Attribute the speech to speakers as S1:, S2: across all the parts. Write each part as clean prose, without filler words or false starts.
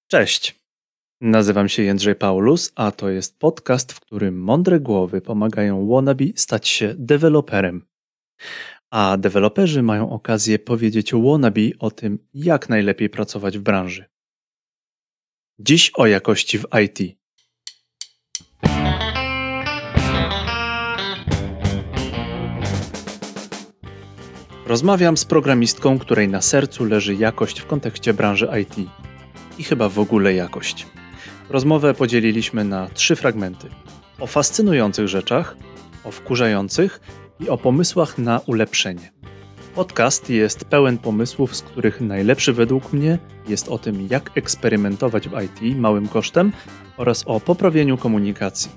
S1: Cześć, nazywam się Jędrzej Paulus, a to jest podcast, w którym mądre głowy pomagają wannabe stać się deweloperem. A deweloperzy mają okazję powiedzieć wannabe o tym, jak najlepiej pracować w branży. Dziś o jakości w IT. Rozmawiam z programistką, której na sercu leży jakość w kontekście branży IT. I chyba w ogóle jakość. Rozmowę podzieliliśmy na 3 fragmenty. O fascynujących rzeczach, o wkurzających i o pomysłach na ulepszenie. Podcast jest pełen pomysłów, z których najlepszy według mnie jest o tym, jak eksperymentować w IT małym kosztem oraz o poprawieniu komunikacji.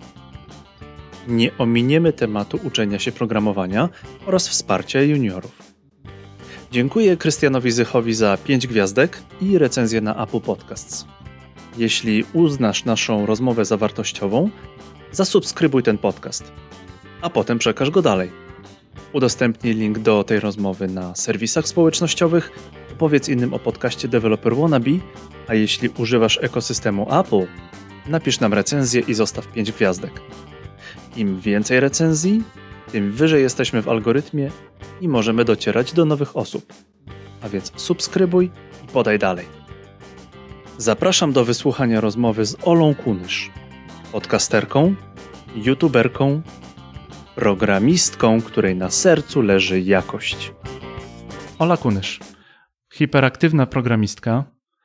S1: Nie ominiemy tematu uczenia się programowania oraz wsparcia juniorów. Dziękuję Krystianowi Zychowi za 5 gwiazdek i recenzję na Apple Podcasts. Jeśli uznasz naszą rozmowę za wartościową, zasubskrybuj ten podcast, a potem przekaż go dalej. Udostępnij link do tej rozmowy na serwisach społecznościowych, opowiedz innym o podcaście Developer Wannabe, a jeśli używasz ekosystemu Apple, napisz nam recenzję i zostaw 5 gwiazdek. Im więcej recenzji, tym wyżej jesteśmy w algorytmie i możemy docierać do nowych osób. A więc subskrybuj i podaj dalej. Zapraszam do wysłuchania rozmowy z Olą Kunysz, podcasterką, youtuberką, programistką, której na sercu leży jakość. Ola Kunysz, hiperaktywna programistka,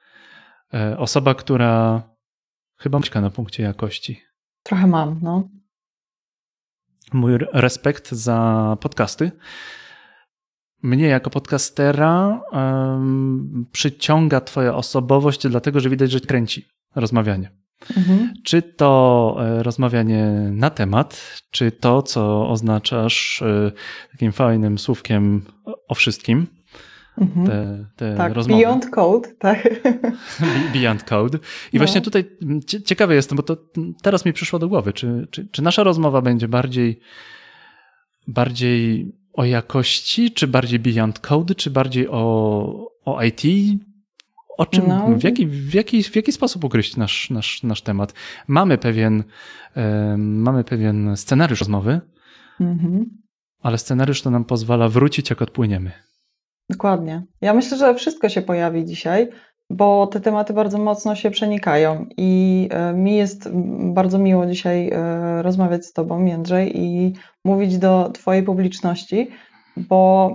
S1: osoba, która chyba myśla na punkcie jakości.
S2: Trochę mam, no.
S1: Mój respekt za podcasty. Mnie jako podcastera przyciąga twoja osobowość, dlatego że widać, że kręci rozmawianie. Mhm. Czy to rozmawianie na temat, czy to, co oznaczasz takim fajnym słówkiem o wszystkim. Te
S2: tak,
S1: rozmowy.
S2: Beyond Code, tak.
S1: Beyond Code. I właśnie tutaj ciekawy jestem, bo to teraz mi przyszło do głowy, czy nasza rozmowa będzie bardziej o jakości, czy bardziej Beyond Code, czy bardziej o IT? O czym, w jaki sposób ugryźć nasz temat? Mamy pewien scenariusz rozmowy, ale scenariusz to nam pozwala wrócić, jak odpłyniemy.
S2: Dokładnie. Ja myślę, że wszystko się pojawi dzisiaj, bo te tematy bardzo mocno się przenikają i mi jest bardzo miło dzisiaj rozmawiać z Tobą, Jędrzej, i mówić do Twojej publiczności, bo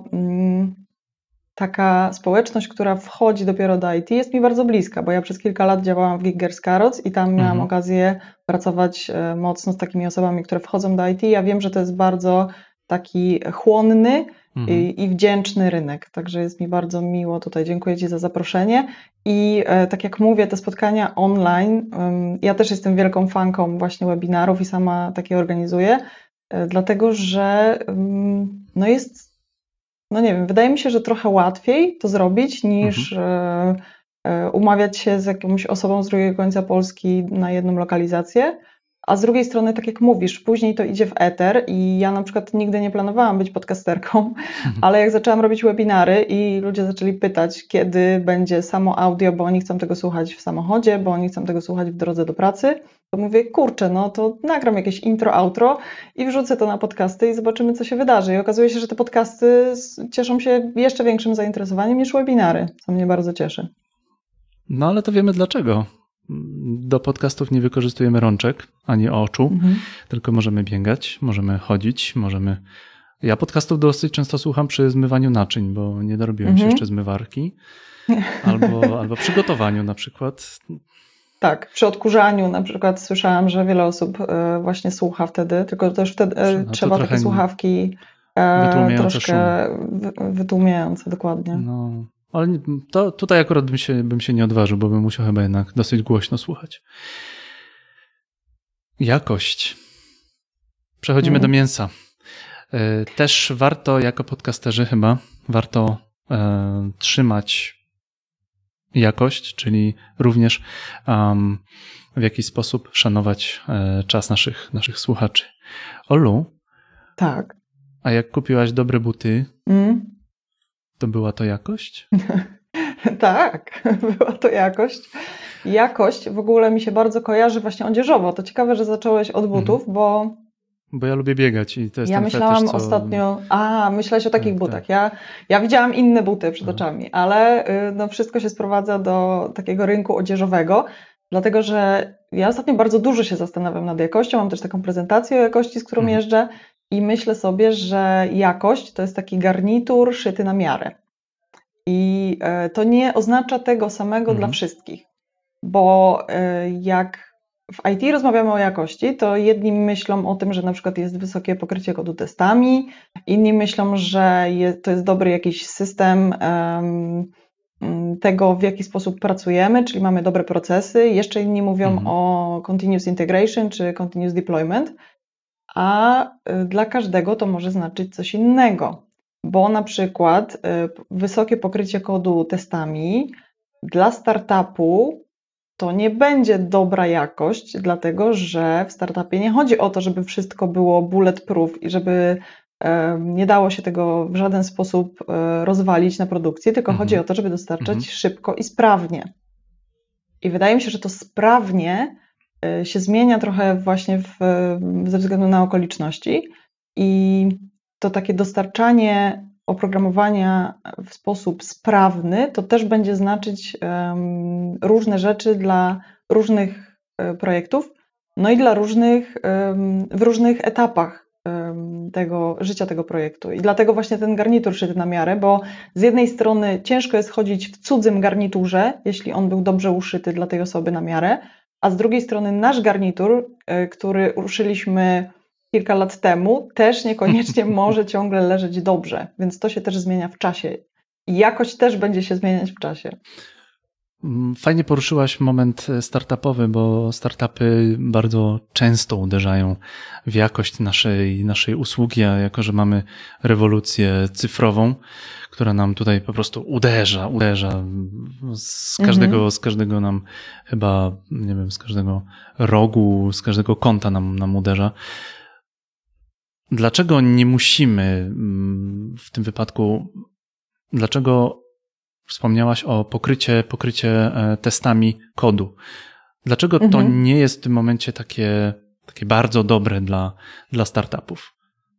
S2: taka społeczność, która wchodzi dopiero do IT, jest mi bardzo bliska, bo ja przez kilka lat działałam w Giggers Carrots i tam miałam okazję pracować mocno z takimi osobami, które wchodzą do IT. Ja wiem, że to jest bardzo taki chłonny i wdzięczny rynek, także jest mi bardzo miło tutaj. Dziękuję Ci za zaproszenie i tak jak mówię, te spotkania online, ja też jestem wielką fanką właśnie webinarów i sama takie organizuję, dlatego że nie wiem, wydaje mi się, że trochę łatwiej to zrobić niż umawiać się z jakąś osobą z drugiego końca Polski na jedną lokalizację, a z drugiej strony, tak jak mówisz, później to idzie w eter i ja na przykład nigdy nie planowałam być podcasterką, ale jak zaczęłam robić webinary i ludzie zaczęli pytać, kiedy będzie samo audio, bo oni chcą tego słuchać w samochodzie, bo oni chcą tego słuchać w drodze do pracy, to mówię, kurczę, no to nagram jakieś intro, outro i wrzucę to na podcasty i zobaczymy, co się wydarzy. I okazuje się, że te podcasty cieszą się jeszcze większym zainteresowaniem niż webinary, co mnie bardzo cieszy.
S1: No ale to wiemy dlaczego. Do podcastów nie wykorzystujemy rączek ani oczu, tylko możemy biegać, możemy chodzić, Ja podcastów dosyć często słucham przy zmywaniu naczyń, bo nie dorobiłem się jeszcze zmywarki, albo przy gotowaniu na przykład.
S2: Tak, przy odkurzaniu na przykład słyszałam, że wiele osób właśnie słucha wtedy, tylko też wtedy trzeba takie słuchawki troszkę wytłumiające, dokładnie.
S1: No. Ale to tutaj akurat bym się nie odważył, bo bym musiał chyba jednak dosyć głośno słuchać. Jakość. Przechodzimy do mięsa. Też warto, jako podcasterzy chyba, trzymać jakość, czyli również w jakiś sposób szanować czas naszych słuchaczy. Olu?
S2: Tak.
S1: A jak kupiłaś dobre buty, to była to jakość?
S2: Tak, była to jakość. Jakość w ogóle mi się bardzo kojarzy właśnie odzieżowo. To ciekawe, że zacząłeś od butów, bo
S1: Bo ja lubię biegać i to jest
S2: ja
S1: ten
S2: myślałam
S1: fetysz, co...
S2: ostatnio... myślałeś o takich
S1: Tak,
S2: butach.
S1: tak.
S2: Ja widziałam inne buty przed
S1: Aha.
S2: oczami, ale no, wszystko się sprowadza do takiego rynku odzieżowego, dlatego że ja ostatnio bardzo dużo się zastanawiam nad jakością. Mam też taką prezentację o jakości, z którą jeżdżę i myślę sobie, że jakość to jest taki garnitur szyty na miarę. I to nie oznacza tego samego dla wszystkich, bo jak w IT rozmawiamy o jakości, to jedni myślą o tym, że na przykład jest wysokie pokrycie kodu testami, inni myślą, że to jest dobry jakiś system tego, w jaki sposób pracujemy, czyli mamy dobre procesy. Jeszcze inni mówią o continuous integration czy continuous deployment, a dla każdego to może znaczyć coś innego. Bo na przykład wysokie pokrycie kodu testami dla startupu to nie będzie dobra jakość, dlatego że w startupie nie chodzi o to, żeby wszystko było bulletproof i żeby nie dało się tego w żaden sposób rozwalić na produkcji, tylko chodzi o to, żeby dostarczać szybko i sprawnie. I wydaje mi się, że to sprawnie się zmienia trochę właśnie ze względu na okoliczności i to takie dostarczanie oprogramowania w sposób sprawny to też będzie znaczyć różne rzeczy dla różnych projektów, no i dla w różnych etapach życia tego projektu. I dlatego właśnie ten garnitur szyty na miarę, bo z jednej strony ciężko jest chodzić w cudzym garniturze, jeśli on był dobrze uszyty dla tej osoby na miarę, a z drugiej strony nasz garnitur, który uszyliśmy kilka lat temu, też niekoniecznie może ciągle leżeć dobrze, więc to się też zmienia w czasie. I jakość też będzie się zmieniać w czasie.
S1: Fajnie poruszyłaś moment startupowy, bo startupy bardzo często uderzają w jakość naszej usługi, a jako że mamy rewolucję cyfrową, która nam tutaj po prostu uderza z każdego nam chyba, nie wiem, z każdego rogu, z każdego kąta nam uderza. Dlaczego nie musimy w tym wypadku, dlaczego wspomniałaś o pokrycie testami kodu? Dlaczego to nie jest w tym momencie takie bardzo dobre dla startupów?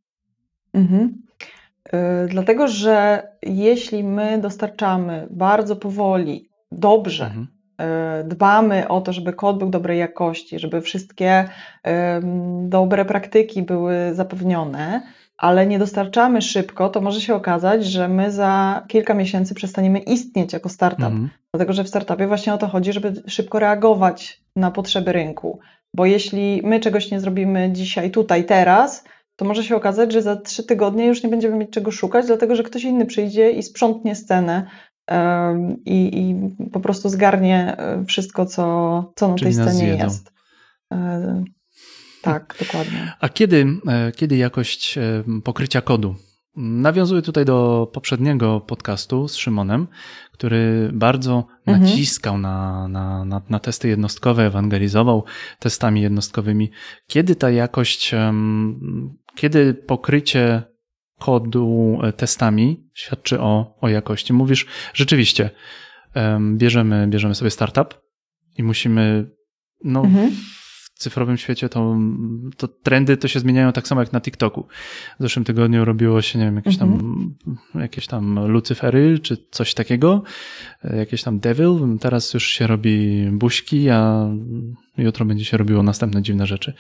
S2: Dlatego, że jeśli my dostarczamy bardzo powoli, dobrze, dbamy o to, żeby kod był dobrej jakości, żeby wszystkie dobre praktyki były zapewnione, ale nie dostarczamy szybko, to może się okazać, że my za kilka miesięcy przestaniemy istnieć jako startup. Dlatego, że w startupie właśnie o to chodzi, żeby szybko reagować na potrzeby rynku. Bo jeśli my czegoś nie zrobimy dzisiaj, tutaj, teraz, to może się okazać, że za 3 tygodnie już nie będziemy mieć czego szukać, dlatego że ktoś inny przyjdzie i sprzątnie scenę i po prostu zgarnie wszystko, co na tej scenie jest. Tak, dokładnie.
S1: A kiedy jakość pokrycia kodu? Nawiązuję tutaj do poprzedniego podcastu z Szymonem, który bardzo naciskał na testy jednostkowe, ewangelizował testami jednostkowymi. Kiedy ta jakość, kiedy pokrycie kodu testami świadczy o jakości? Mówisz, rzeczywiście, bierzemy sobie startup i musimy, w cyfrowym świecie to trendy to się zmieniają tak samo jak na TikToku. W zeszłym tygodniu robiło się, nie wiem, jakieś tam Lucyfery czy coś takiego, jakieś tam Devil. Teraz już się robi buźki, a jutro będzie się robiło następne dziwne rzeczy.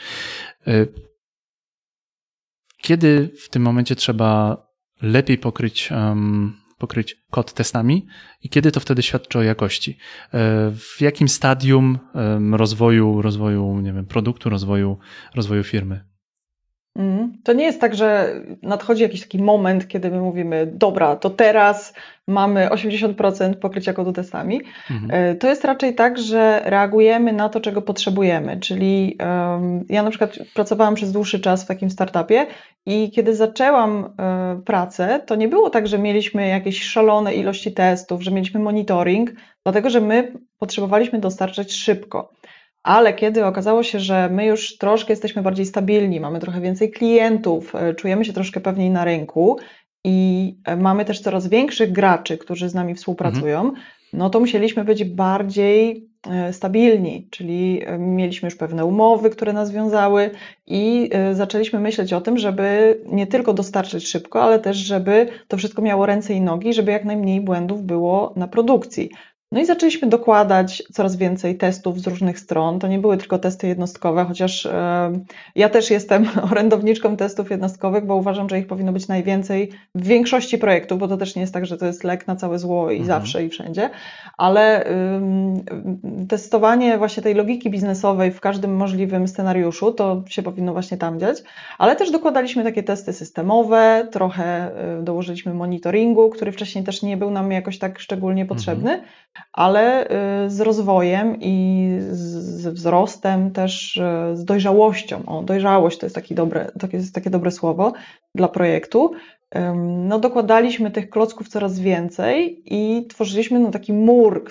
S1: Kiedy w tym momencie trzeba lepiej pokryć kod testami i kiedy to wtedy świadczy o jakości? W jakim stadium rozwoju, nie wiem, produktu, rozwoju firmy?
S2: To nie jest tak, że nadchodzi jakiś taki moment, kiedy my mówimy, dobra, to teraz mamy 80% pokrycia kodu testami. To jest raczej tak, że reagujemy na to, czego potrzebujemy. Czyli ja na przykład pracowałam przez dłuższy czas w takim startupie i kiedy zaczęłam pracę, to nie było tak, że mieliśmy jakieś szalone ilości testów, że mieliśmy monitoring, dlatego że my potrzebowaliśmy dostarczać szybko. Ale kiedy okazało się, że my już troszkę jesteśmy bardziej stabilni, mamy trochę więcej klientów, czujemy się troszkę pewniej na rynku i mamy też coraz większych graczy, którzy z nami współpracują, no to musieliśmy być bardziej stabilni, czyli mieliśmy już pewne umowy, które nas wiązały i zaczęliśmy myśleć o tym, żeby nie tylko dostarczyć szybko, ale też żeby to wszystko miało ręce i nogi, żeby jak najmniej błędów było na produkcji. No i zaczęliśmy dokładać coraz więcej testów z różnych stron. To nie były tylko testy jednostkowe, chociaż ja też jestem orędowniczką testów jednostkowych, bo uważam, że ich powinno być najwięcej w większości projektów, bo to też nie jest tak, że to jest lek na całe zło i zawsze i wszędzie, ale testowanie właśnie tej logiki biznesowej w każdym możliwym scenariuszu, to się powinno właśnie tam dziać, ale też dokładaliśmy takie testy systemowe, trochę dołożyliśmy monitoringu, który wcześniej też nie był nam jakoś tak szczególnie potrzebny, ale z rozwojem i z wzrostem, też z dojrzałością. O, dojrzałość to jest takie dobre słowo dla projektu. No, dokładaliśmy tych klocków coraz więcej i tworzyliśmy taki mur,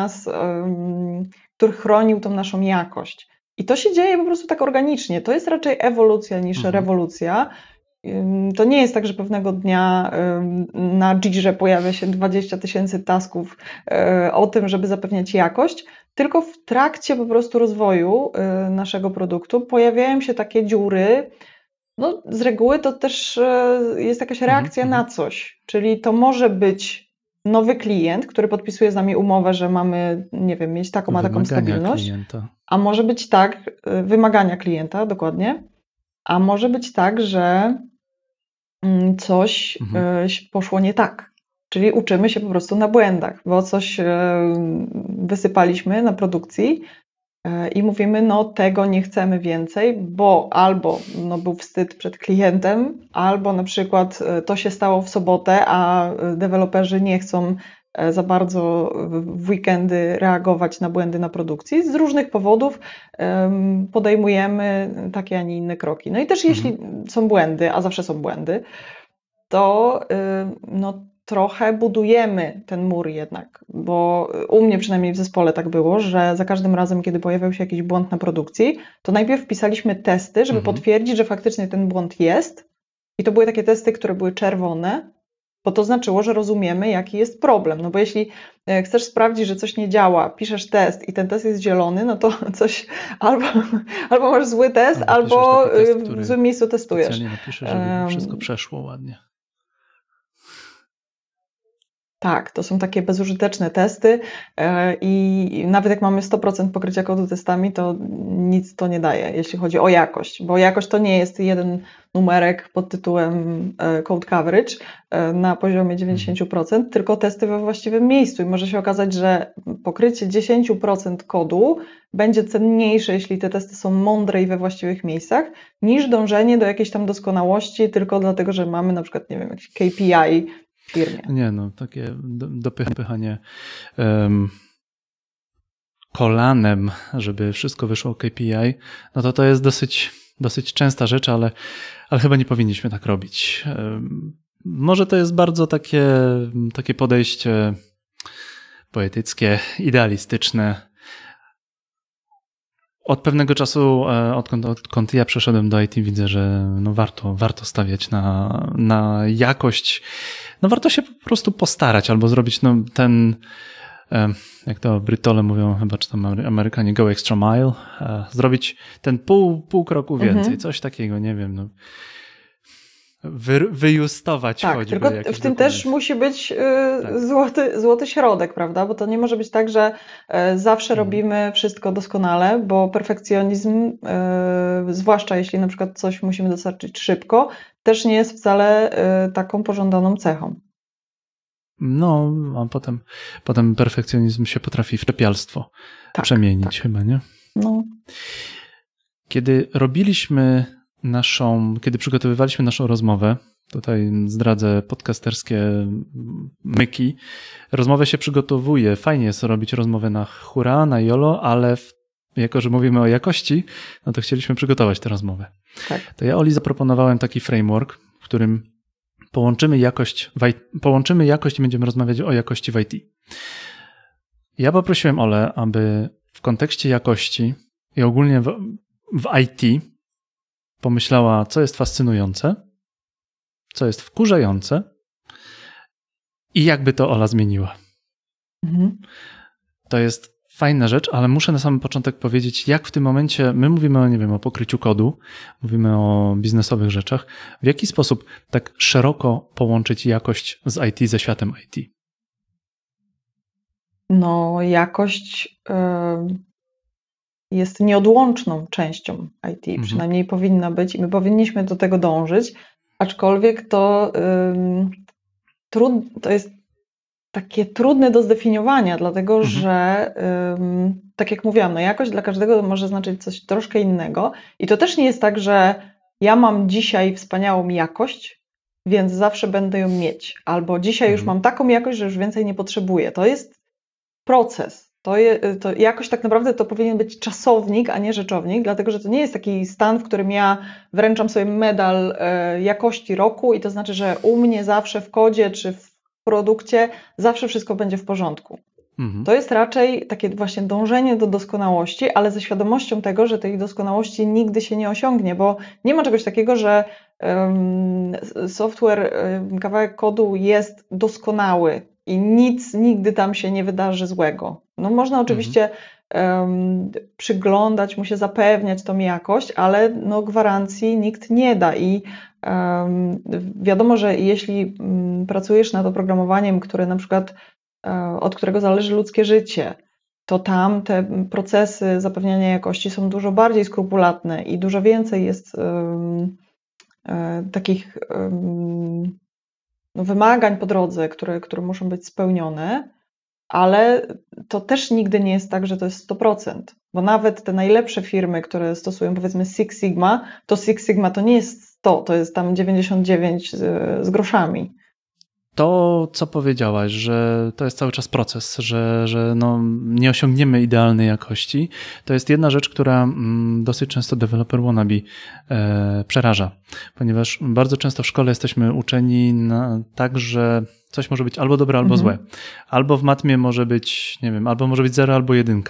S2: który chronił tą naszą jakość. I to się dzieje po prostu tak organicznie. To jest raczej ewolucja niż rewolucja. To nie jest tak, że pewnego dnia na Jirze pojawia się 20 000 tasków o tym, żeby zapewniać jakość, tylko w trakcie po prostu rozwoju naszego produktu pojawiają się takie dziury. No, z reguły to też jest jakaś reakcja na coś, czyli to może być nowy klient, który podpisuje z nami umowę, że mamy, nie wiem, mieć taką a taką stabilność, klienta. A może być tak, wymagania klienta, dokładnie, a może być tak, że coś poszło nie tak. Czyli uczymy się po prostu na błędach, bo coś wysypaliśmy na produkcji i mówimy, no tego nie chcemy więcej, bo albo był wstyd przed klientem, albo na przykład to się stało w sobotę, a deweloperzy nie chcą za bardzo w weekendy reagować na błędy na produkcji. Z różnych powodów podejmujemy takie, a nie inne kroki. No i też jeśli są błędy, a zawsze są błędy, to trochę budujemy ten mur jednak, bo u mnie przynajmniej w zespole tak było, że za każdym razem, kiedy pojawiał się jakiś błąd na produkcji, to najpierw pisaliśmy testy, żeby potwierdzić, że faktycznie ten błąd jest i to były takie testy, które były czerwone, bo to znaczyło, że rozumiemy, jaki jest problem. No bo jeśli chcesz sprawdzić, że coś nie działa, piszesz test i ten test jest zielony, no to coś albo masz zły test, albo w złym miejscu testujesz.
S1: Specjalnie napiszę, żeby wszystko przeszło ładnie.
S2: Tak, to są takie bezużyteczne testy i nawet jak mamy 100% pokrycia kodu testami, to nic to nie daje, jeśli chodzi o jakość, bo jakość to nie jest jeden numerek pod tytułem code coverage na poziomie 90%, tylko testy we właściwym miejscu i może się okazać, że pokrycie 10% kodu będzie cenniejsze, jeśli te testy są mądre i we właściwych miejscach, niż dążenie do jakiejś tam doskonałości tylko dlatego, że mamy na przykład, nie wiem, jakiś KPI w firmie.
S1: Nie, no takie dopychanie kolanem, żeby wszystko wyszło KPI, no to jest dosyć częsta rzecz, ale chyba nie powinniśmy tak robić. Może to jest bardzo takie podejście poetyckie, idealistyczne. Od pewnego czasu, odkąd ja przeszedłem do IT, widzę, że no warto stawiać na jakość. No warto się po prostu postarać albo zrobić ten, jak to Brytole mówią chyba, czy tam Amerykanie, go extra mile, zrobić ten pół kroku więcej, coś takiego, nie wiem, no. Wyjustować
S2: tak,
S1: choćby
S2: tylko
S1: jakiś
S2: w tym
S1: dokument.
S2: też musi być złoty środek, prawda? Bo to nie może być tak, że zawsze robimy wszystko doskonale, bo perfekcjonizm, zwłaszcza jeśli na przykład coś musimy dostarczyć szybko, też nie jest wcale taką pożądaną cechą.
S1: No, a potem perfekcjonizm się potrafi w czepialstwo przemienić chyba, nie?
S2: No.
S1: Kiedy przygotowywaliśmy naszą rozmowę, tutaj zdradzę podcasterskie myki, rozmowę się przygotowuje, fajnie jest robić rozmowę na hura, na jolo, ale jako, że mówimy o jakości, no to chcieliśmy przygotować tę rozmowę.
S2: Tak.
S1: To ja Oli zaproponowałem taki framework, w którym połączymy jakość i będziemy rozmawiać o jakości w IT. Ja poprosiłem Olę, aby w kontekście jakości i ogólnie w IT pomyślała, co jest fascynujące, co jest wkurzające i jakby to Ola zmieniła.
S2: Mhm.
S1: To jest fajna rzecz, ale muszę na samym początek powiedzieć, jak w tym momencie my mówimy, nie wiem, o pokryciu kodu, mówimy o biznesowych rzeczach, w jaki sposób tak szeroko połączyć jakość z IT, ze światem IT?
S2: No, jakość jest nieodłączną częścią IT, przynajmniej powinna być i my powinniśmy do tego dążyć, aczkolwiek to jest takie trudne do zdefiniowania, dlatego że tak jak mówiłam, no jakość dla każdego może znaczyć coś troszkę innego i to też nie jest tak, że ja mam dzisiaj wspaniałą jakość, więc zawsze będę ją mieć, albo dzisiaj już mam taką jakość, że już więcej nie potrzebuję. To jest proces. To jakoś tak naprawdę to powinien być czasownik, a nie rzeczownik, dlatego że to nie jest taki stan, w którym ja wręczam sobie medal jakości roku i to znaczy, że u mnie zawsze w kodzie czy w produkcie zawsze wszystko będzie w porządku. To jest raczej takie właśnie dążenie do doskonałości, ale ze świadomością tego, że tej doskonałości nigdy się nie osiągnie, bo nie ma czegoś takiego, że software, kawałek kodu jest doskonały i nic nigdy tam się nie wydarzy złego. No można oczywiście przyglądać mu się, zapewniać tą jakość, ale no gwarancji nikt nie da i wiadomo, że jeśli pracujesz nad oprogramowaniem, które na przykład od którego zależy ludzkie życie, to tam te procesy zapewniania jakości są dużo bardziej skrupulatne i dużo więcej jest takich wymagań po drodze, które muszą być spełnione, ale to też nigdy nie jest tak, że to jest 100%, bo nawet te najlepsze firmy, które stosują powiedzmy Six Sigma, to Six Sigma to nie jest 100, to jest tam 99 z groszami.
S1: To, co powiedziałaś, że to jest cały czas proces, że no nie osiągniemy idealnej jakości, to jest jedna rzecz, która dosyć często developer wannabe przeraża, ponieważ bardzo często w szkole jesteśmy uczeni tak, że coś może być albo dobre, albo złe. Albo w matmie może być, nie wiem, albo może być 0, albo 1.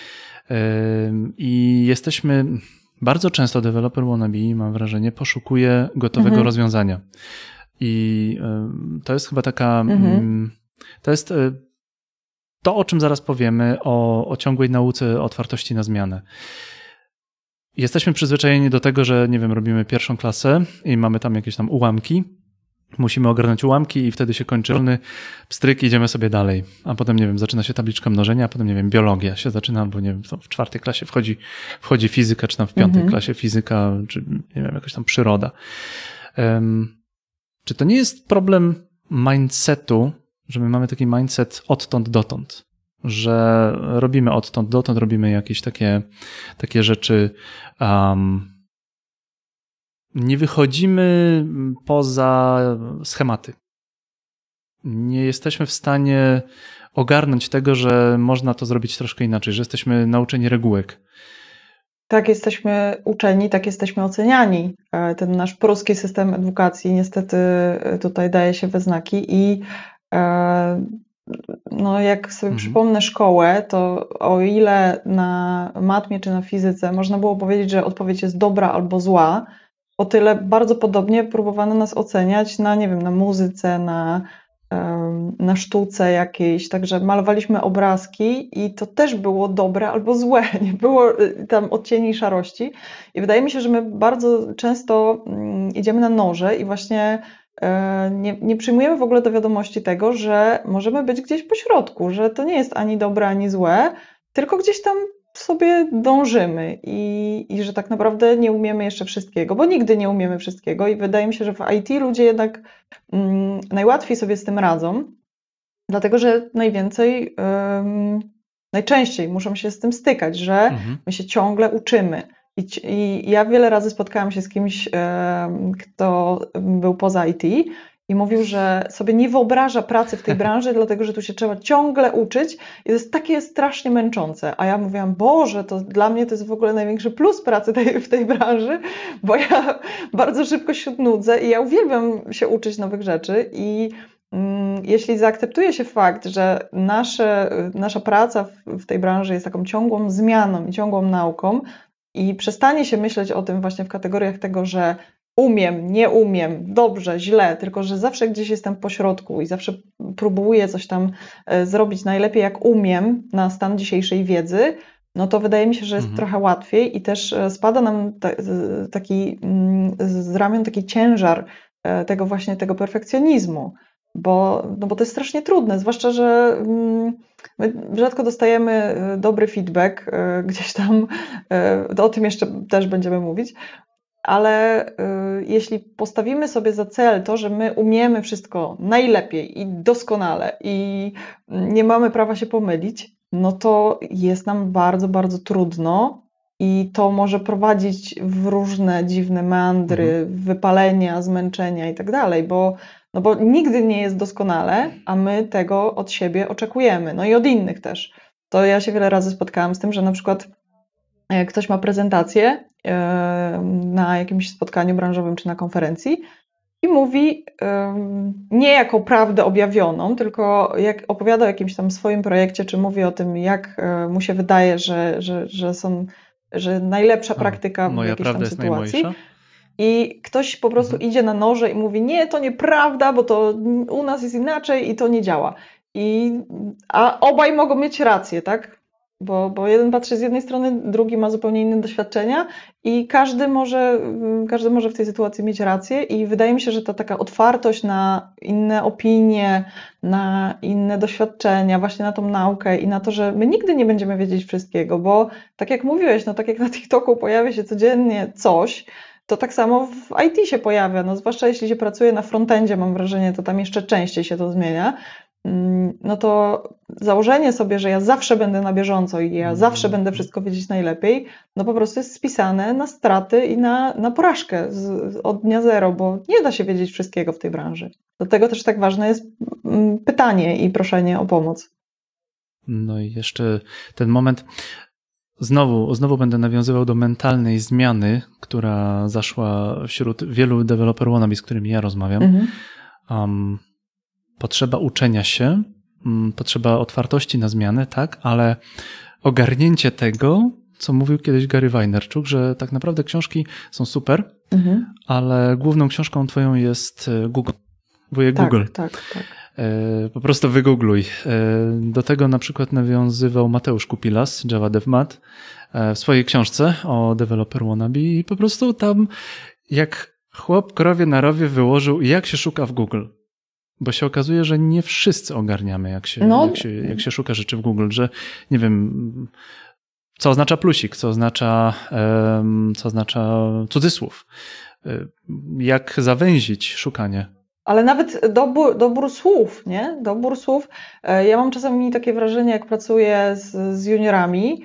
S1: I jesteśmy bardzo często developer wannabe, mam wrażenie, poszukuje gotowego rozwiązania. I to jest chyba taka, to jest to, o czym zaraz powiemy, o ciągłej nauce, otwartości na zmianę. Jesteśmy przyzwyczajeni do tego, że nie wiem, robimy pierwszą klasę i mamy tam jakieś tam ułamki, musimy ogarnąć ułamki i wtedy się kończy wolny pstryk, idziemy sobie dalej. A potem, nie wiem, zaczyna się tabliczka mnożenia, a potem, nie wiem, biologia się zaczyna, albo nie wiem, w 4. klasie wchodzi fizyka, czy tam w 5. klasie fizyka, czy nie wiem, jakaś tam przyroda. Czy to nie jest problem mindsetu, że my mamy taki mindset odtąd dotąd, że robimy odtąd dotąd, robimy jakieś takie rzeczy, nie wychodzimy poza schematy. Nie jesteśmy w stanie ogarnąć tego, że można to zrobić troszkę inaczej, że jesteśmy nauczeni regułek.
S2: Tak jesteśmy uczeni, tak jesteśmy oceniani. Ten nasz polski system edukacji niestety tutaj daje się we znaki i no jak sobie przypomnę szkołę, to o ile na matmie czy na fizyce można było powiedzieć, że odpowiedź jest dobra albo zła, o tyle bardzo podobnie próbowano nas oceniać na, nie wiem, na muzyce, na sztuce jakiejś, także malowaliśmy obrazki i to też było dobre albo złe, nie było tam odcieni szarości i wydaje mi się, że my bardzo często idziemy na noże i właśnie nie przyjmujemy w ogóle do wiadomości tego, że możemy być gdzieś po środku, że to nie jest ani dobre, ani złe, tylko gdzieś tam sobie dążymy i że tak naprawdę nie umiemy jeszcze wszystkiego, bo nigdy nie umiemy wszystkiego i wydaje mi się, że w IT ludzie jednak najłatwiej sobie z tym radzą, dlatego że najczęściej muszą się z tym stykać, że my się ciągle uczymy. I ja wiele razy spotkałam się z kimś, kto był poza IT i mówił, że sobie nie wyobraża pracy w tej branży, dlatego że tu się trzeba ciągle uczyć i to jest takie strasznie męczące. A ja mówiłam, Boże, to dla mnie to jest w ogóle największy plus pracy w tej branży, bo ja bardzo szybko się nudzę i ja uwielbiam się uczyć nowych rzeczy i jeśli zaakceptuje się fakt, że nasza praca w tej branży jest taką ciągłą zmianą i ciągłą nauką i przestanie się myśleć o tym właśnie w kategoriach tego, że umiem, nie umiem, dobrze, źle, tylko że zawsze gdzieś jestem po środku i zawsze próbuję coś tam zrobić najlepiej jak umiem na stan dzisiejszej wiedzy, no to wydaje mi się, że jest trochę łatwiej i też spada nam taki z ramion taki ciężar tego perfekcjonizmu, bo to jest strasznie trudne, zwłaszcza, że my rzadko dostajemy dobry feedback gdzieś tam, o tym jeszcze też będziemy mówić, ale jeśli postawimy sobie za cel to, że my umiemy wszystko najlepiej i doskonale i nie mamy prawa się pomylić, no to jest nam bardzo, bardzo trudno i to może prowadzić w różne dziwne meandry, wypalenia, zmęczenia i tak dalej, bo nigdy nie jest doskonale, a my tego od siebie oczekujemy, no i od innych też. To ja się wiele razy spotkałam z tym, że na przykład ktoś ma prezentację na jakimś spotkaniu branżowym czy na konferencji i mówi nie jako prawdę objawioną, tylko jak opowiada o jakimś tam swoim projekcie, czy mówi o tym, jak mu się wydaje, że najlepsza praktyka w jakiejś tam sytuacji. I ktoś po prostu idzie na noże i mówi, nie, to nieprawda, bo to u nas jest inaczej i to nie działa. A obaj mogą mieć rację, tak? Bo jeden patrzy z jednej strony, drugi ma zupełnie inne doświadczenia i każdy może w tej sytuacji mieć rację i wydaje mi się, że ta taka otwartość na inne opinie, na inne doświadczenia, właśnie na tą naukę i na to, że my nigdy nie będziemy wiedzieć wszystkiego, bo tak jak mówiłeś, no tak jak na TikToku pojawia się codziennie coś, to tak samo w IT się pojawia, no zwłaszcza jeśli się pracuje na frontendzie, mam wrażenie, to tam jeszcze częściej się to zmienia. No to założenie sobie, że ja zawsze będę na bieżąco i ja zawsze będę wszystko wiedzieć najlepiej, no po prostu jest spisane na straty i na porażkę od dnia zero, bo nie da się wiedzieć wszystkiego w tej branży. Dlatego też tak ważne jest pytanie i proszenie o pomoc.
S1: No i jeszcze ten moment, znowu będę nawiązywał do mentalnej zmiany, która zaszła wśród wielu developer wannabe, z którymi ja rozmawiam. Potrzeba uczenia się, potrzeba otwartości na zmiany, tak, ale ogarnięcie tego, co mówił kiedyś Gary Vaynerchuk, że tak naprawdę książki są super, ale główną książką twoją jest Google. Wujek Google.
S2: Tak.
S1: Po prostu wygoogluj. Do tego na przykład nawiązywał Mateusz Kupilas, Java DevMat, w swojej książce o developer wannabe i po prostu tam jak chłop krowie na rowie wyłożył, jak się szuka w Google. Bo się okazuje, że nie wszyscy ogarniamy, jak się szuka rzeczy w Google, że nie wiem, co oznacza plusik, co oznacza cudzysłów, jak zawęzić szukanie. Ale
S2: nawet dobór słów, nie? Dobór słów. Ja mam czasami takie wrażenie, jak pracuję z juniorami,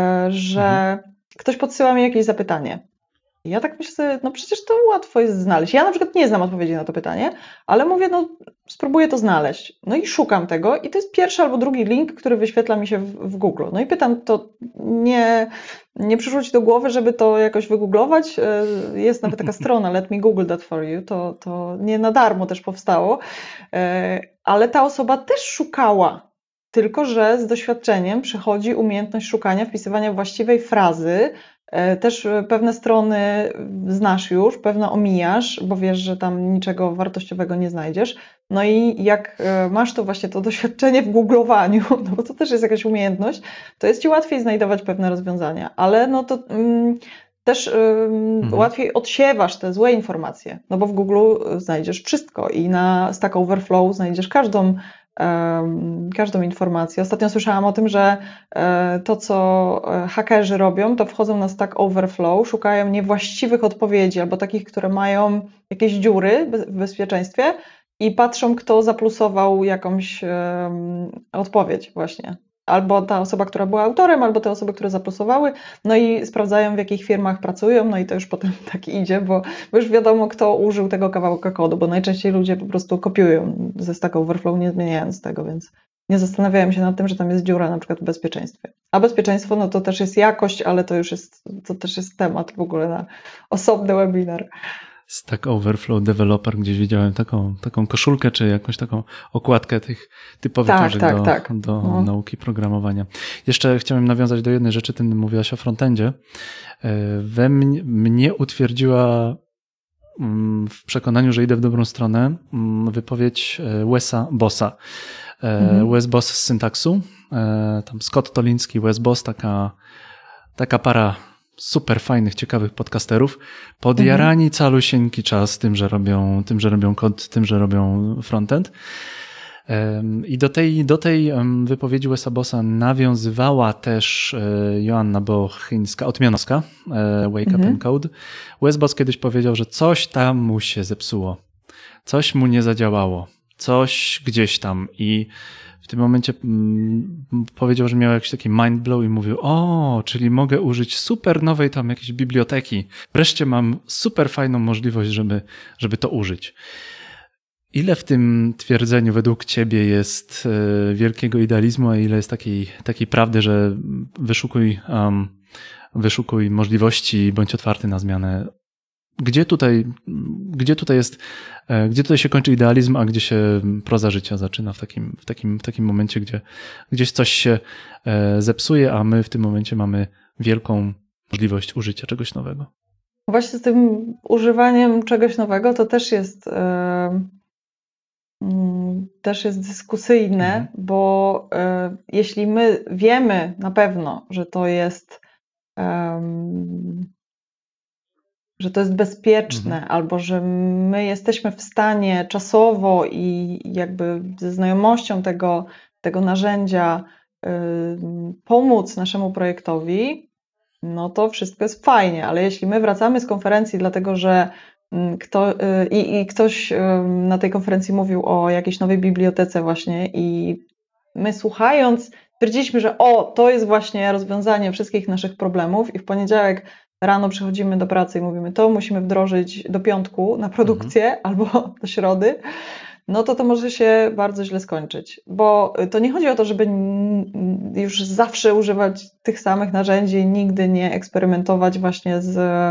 S2: że ktoś podsyła mi jakieś zapytanie. Ja tak myślę sobie, no przecież to łatwo jest znaleźć. Ja na przykład nie znam odpowiedzi na to pytanie, ale mówię, no spróbuję to znaleźć. No i szukam tego i to jest pierwszy albo drugi link, który wyświetla mi się w Google. No i pytam, to nie przyszło ci do głowy, żeby to jakoś wygooglować? Jest nawet taka strona Let me Google that for you, to nie na darmo też powstało, ale ta osoba też szukała. Tylko że z doświadczeniem przychodzi umiejętność szukania, wpisywania właściwej frazy. Też pewne strony znasz już, pewne omijasz, bo wiesz, że tam niczego wartościowego nie znajdziesz. No i jak masz to właśnie to doświadczenie w googlowaniu, no bo to też jest jakaś umiejętność, to jest ci łatwiej znajdować pewne rozwiązania, ale no to też łatwiej odsiewasz te złe informacje, no bo w Google znajdziesz wszystko i na Stack Overflow znajdziesz każdą informację. Ostatnio słyszałam o tym, że to, co hakerzy robią, to wchodzą na Stack Overflow, szukają niewłaściwych odpowiedzi albo takich, które mają jakieś dziury w bezpieczeństwie i patrzą, kto zaplusował jakąś odpowiedź właśnie. Albo ta osoba, która była autorem, albo te osoby, które zaplusowały, no i sprawdzają, w jakich firmach pracują, no i to już potem tak idzie, bo już wiadomo, kto użył tego kawałka kodu, bo najczęściej ludzie po prostu kopiują ze Stack Overflow, nie zmieniając tego, więc nie zastanawiałem się nad tym, że tam jest dziura na przykład w bezpieczeństwie. A bezpieczeństwo, no to też jest jakość, ale to też jest temat w ogóle na osobny webinar.
S1: Stack Overflow Developer, gdzieś widziałem taką koszulkę, czy jakąś taką okładkę tych typowych książek do nauki programowania. Jeszcze chciałem nawiązać do jednej rzeczy, ty mówiłaś o frontendzie. Mnie utwierdziła w przekonaniu, że idę w dobrą stronę, wypowiedź Wesa Bossa. Wes Boss z Syntaxu, tam Scott Toliński, Wes Boss, taka para super fajnych, ciekawych podcasterów, podjarani calusieńki czas tym, że robią kod, tym, że robią frontend. I do tej wypowiedzi Wesa Bossa nawiązywała też Joanna Bochińska-Otmianowska, Wake Up and Code. Wes Boss kiedyś powiedział, że coś tam mu się zepsuło, coś mu nie zadziałało, coś gdzieś tam i w tym momencie powiedział, że miał jakiś taki mind blow i mówił, czyli mogę użyć super nowej tam jakiejś biblioteki. Wreszcie mam super fajną możliwość, żeby to użyć. Ile w tym twierdzeniu według ciebie jest wielkiego idealizmu, a ile jest takiej prawdy, że wyszukuj możliwości, bądź otwarty na zmianę? Gdzie tutaj się kończy idealizm, a gdzie się proza życia zaczyna w takim momencie, gdzie gdzieś coś się zepsuje, a my w tym momencie mamy wielką możliwość użycia czegoś nowego?
S2: Właśnie z tym używaniem czegoś nowego to też jest dyskusyjne, bo jeśli my wiemy na pewno, że to jest bezpieczne, albo że my jesteśmy w stanie czasowo i jakby ze znajomością tego narzędzia pomóc naszemu projektowi, no to wszystko jest fajnie, ale jeśli my wracamy z konferencji dlatego, że ktoś na tej konferencji mówił o jakiejś nowej bibliotece właśnie i my słuchając stwierdziliśmy, że to jest właśnie rozwiązanie wszystkich naszych problemów i w poniedziałek rano przychodzimy do pracy i mówimy, to musimy wdrożyć do piątku na produkcję albo do środy, no to może się bardzo źle skończyć. Bo to nie chodzi o to, żeby już zawsze używać tych samych narzędzi, nigdy nie eksperymentować właśnie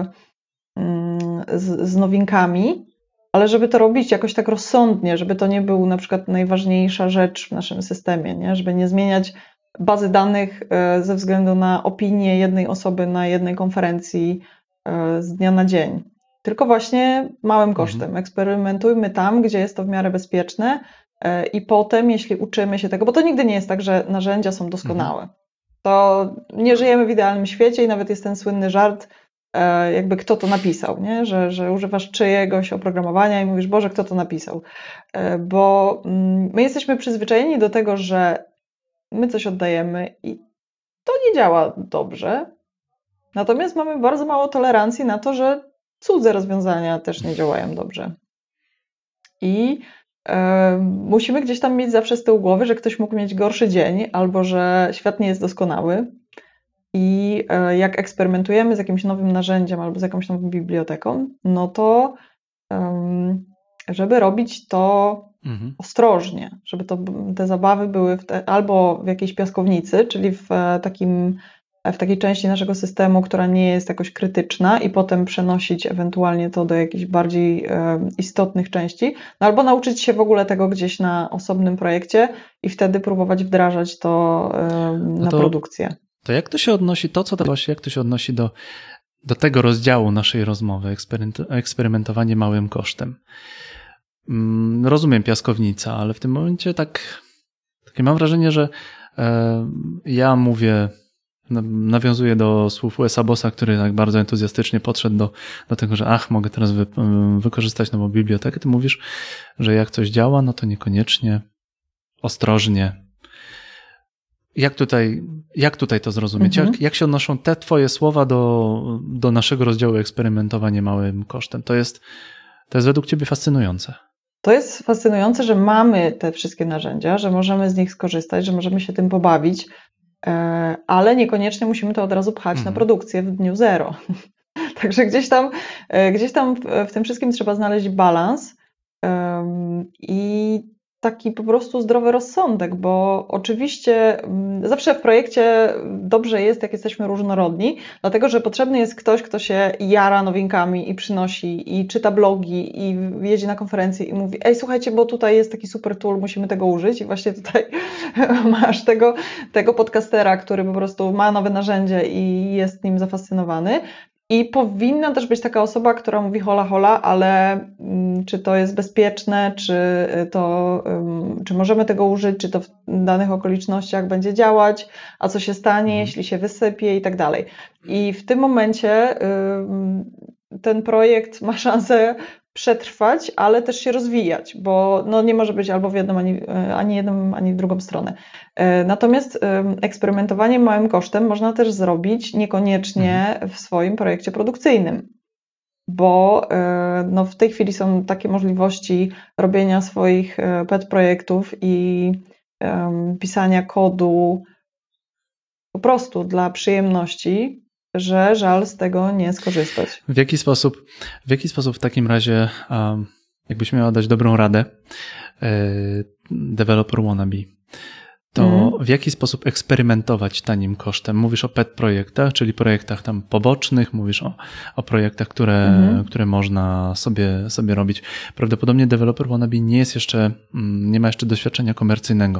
S2: z nowinkami, ale żeby to robić jakoś tak rozsądnie, żeby to nie był na przykład najważniejsza rzecz w naszym systemie, nie? Żeby nie zmieniać bazy danych ze względu na opinię jednej osoby na jednej konferencji z dnia na dzień. Tylko właśnie małym kosztem. Eksperymentujmy tam, gdzie jest to w miarę bezpieczne i potem, jeśli uczymy się tego, bo to nigdy nie jest tak, że narzędzia są doskonałe. To nie żyjemy w idealnym świecie i nawet jest ten słynny żart, jakby kto to napisał, nie? Że używasz czyjegoś oprogramowania i mówisz, Boże, kto to napisał? Bo my jesteśmy przyzwyczajeni do tego, że my coś oddajemy i to nie działa dobrze. Natomiast mamy bardzo mało tolerancji na to, że cudze rozwiązania też nie działają dobrze. I musimy gdzieś tam mieć zawsze z tyłu głowy, że ktoś mógł mieć gorszy dzień albo że świat nie jest doskonały. I jak eksperymentujemy z jakimś nowym narzędziem albo z jakąś nową biblioteką, no to żeby robić to ostrożnie, żeby te zabawy były albo w jakiejś piaskownicy, czyli w takiej części naszego systemu, która nie jest jakoś krytyczna i potem przenosić ewentualnie to do jakichś bardziej istotnych części, no albo nauczyć się w ogóle tego gdzieś na osobnym projekcie i wtedy próbować wdrażać to na produkcję.
S1: To jak to się odnosi, jak to się odnosi do tego rozdziału naszej rozmowy, eksperymentowanie małym kosztem? Rozumiem piaskownica, ale w tym momencie takie mam wrażenie, że ja nawiązuję do słów Wesa Bossa, który tak bardzo entuzjastycznie podszedł do tego, że mogę teraz wykorzystać nową bibliotekę. Ty mówisz, że jak coś działa, no to niekoniecznie, ostrożnie. Jak tutaj to zrozumieć? Jak się odnoszą te twoje słowa do naszego rozdziału eksperymentowanie małym kosztem? To jest według ciebie fascynujące.
S2: To jest fascynujące, że mamy te wszystkie narzędzia, że możemy z nich skorzystać, że możemy się tym pobawić, ale niekoniecznie musimy to od razu pchać na produkcję w dniu zero. Także gdzieś tam w tym wszystkim trzeba znaleźć balans i taki po prostu zdrowy rozsądek, bo oczywiście zawsze w projekcie dobrze jest, jak jesteśmy różnorodni, dlatego że potrzebny jest ktoś, kto się jara nowinkami i przynosi i czyta blogi i jedzie na konferencję i mówi, słuchajcie, bo tutaj jest taki super tool, musimy tego użyć i właśnie tutaj masz tego podcastera, który po prostu ma nowe narzędzie i jest nim zafascynowany. I powinna też być taka osoba, która mówi hola, hola, ale czy to jest bezpieczne, czy możemy tego użyć, czy to w danych okolicznościach będzie działać, a co się stanie, jeśli się wysypie i tak dalej. I w tym momencie ten projekt ma szansę przetrwać, ale też się rozwijać, bo no nie może być albo w jedną, ani jedną, ani w drugą stronę. Natomiast eksperymentowanie małym kosztem można też zrobić niekoniecznie w swoim projekcie produkcyjnym, bo no w tej chwili są takie możliwości robienia swoich pet projektów i pisania kodu po prostu dla przyjemności, że żal z tego nie skorzystać.
S1: W jaki sposób w takim razie, jakbyś miała dać dobrą radę developer wannabe, to w jaki sposób eksperymentować tanim kosztem? Mówisz o pet projektach, czyli projektach tam pobocznych, mówisz o projektach, które można sobie robić. Prawdopodobnie developer wannabe nie ma jeszcze doświadczenia komercyjnego.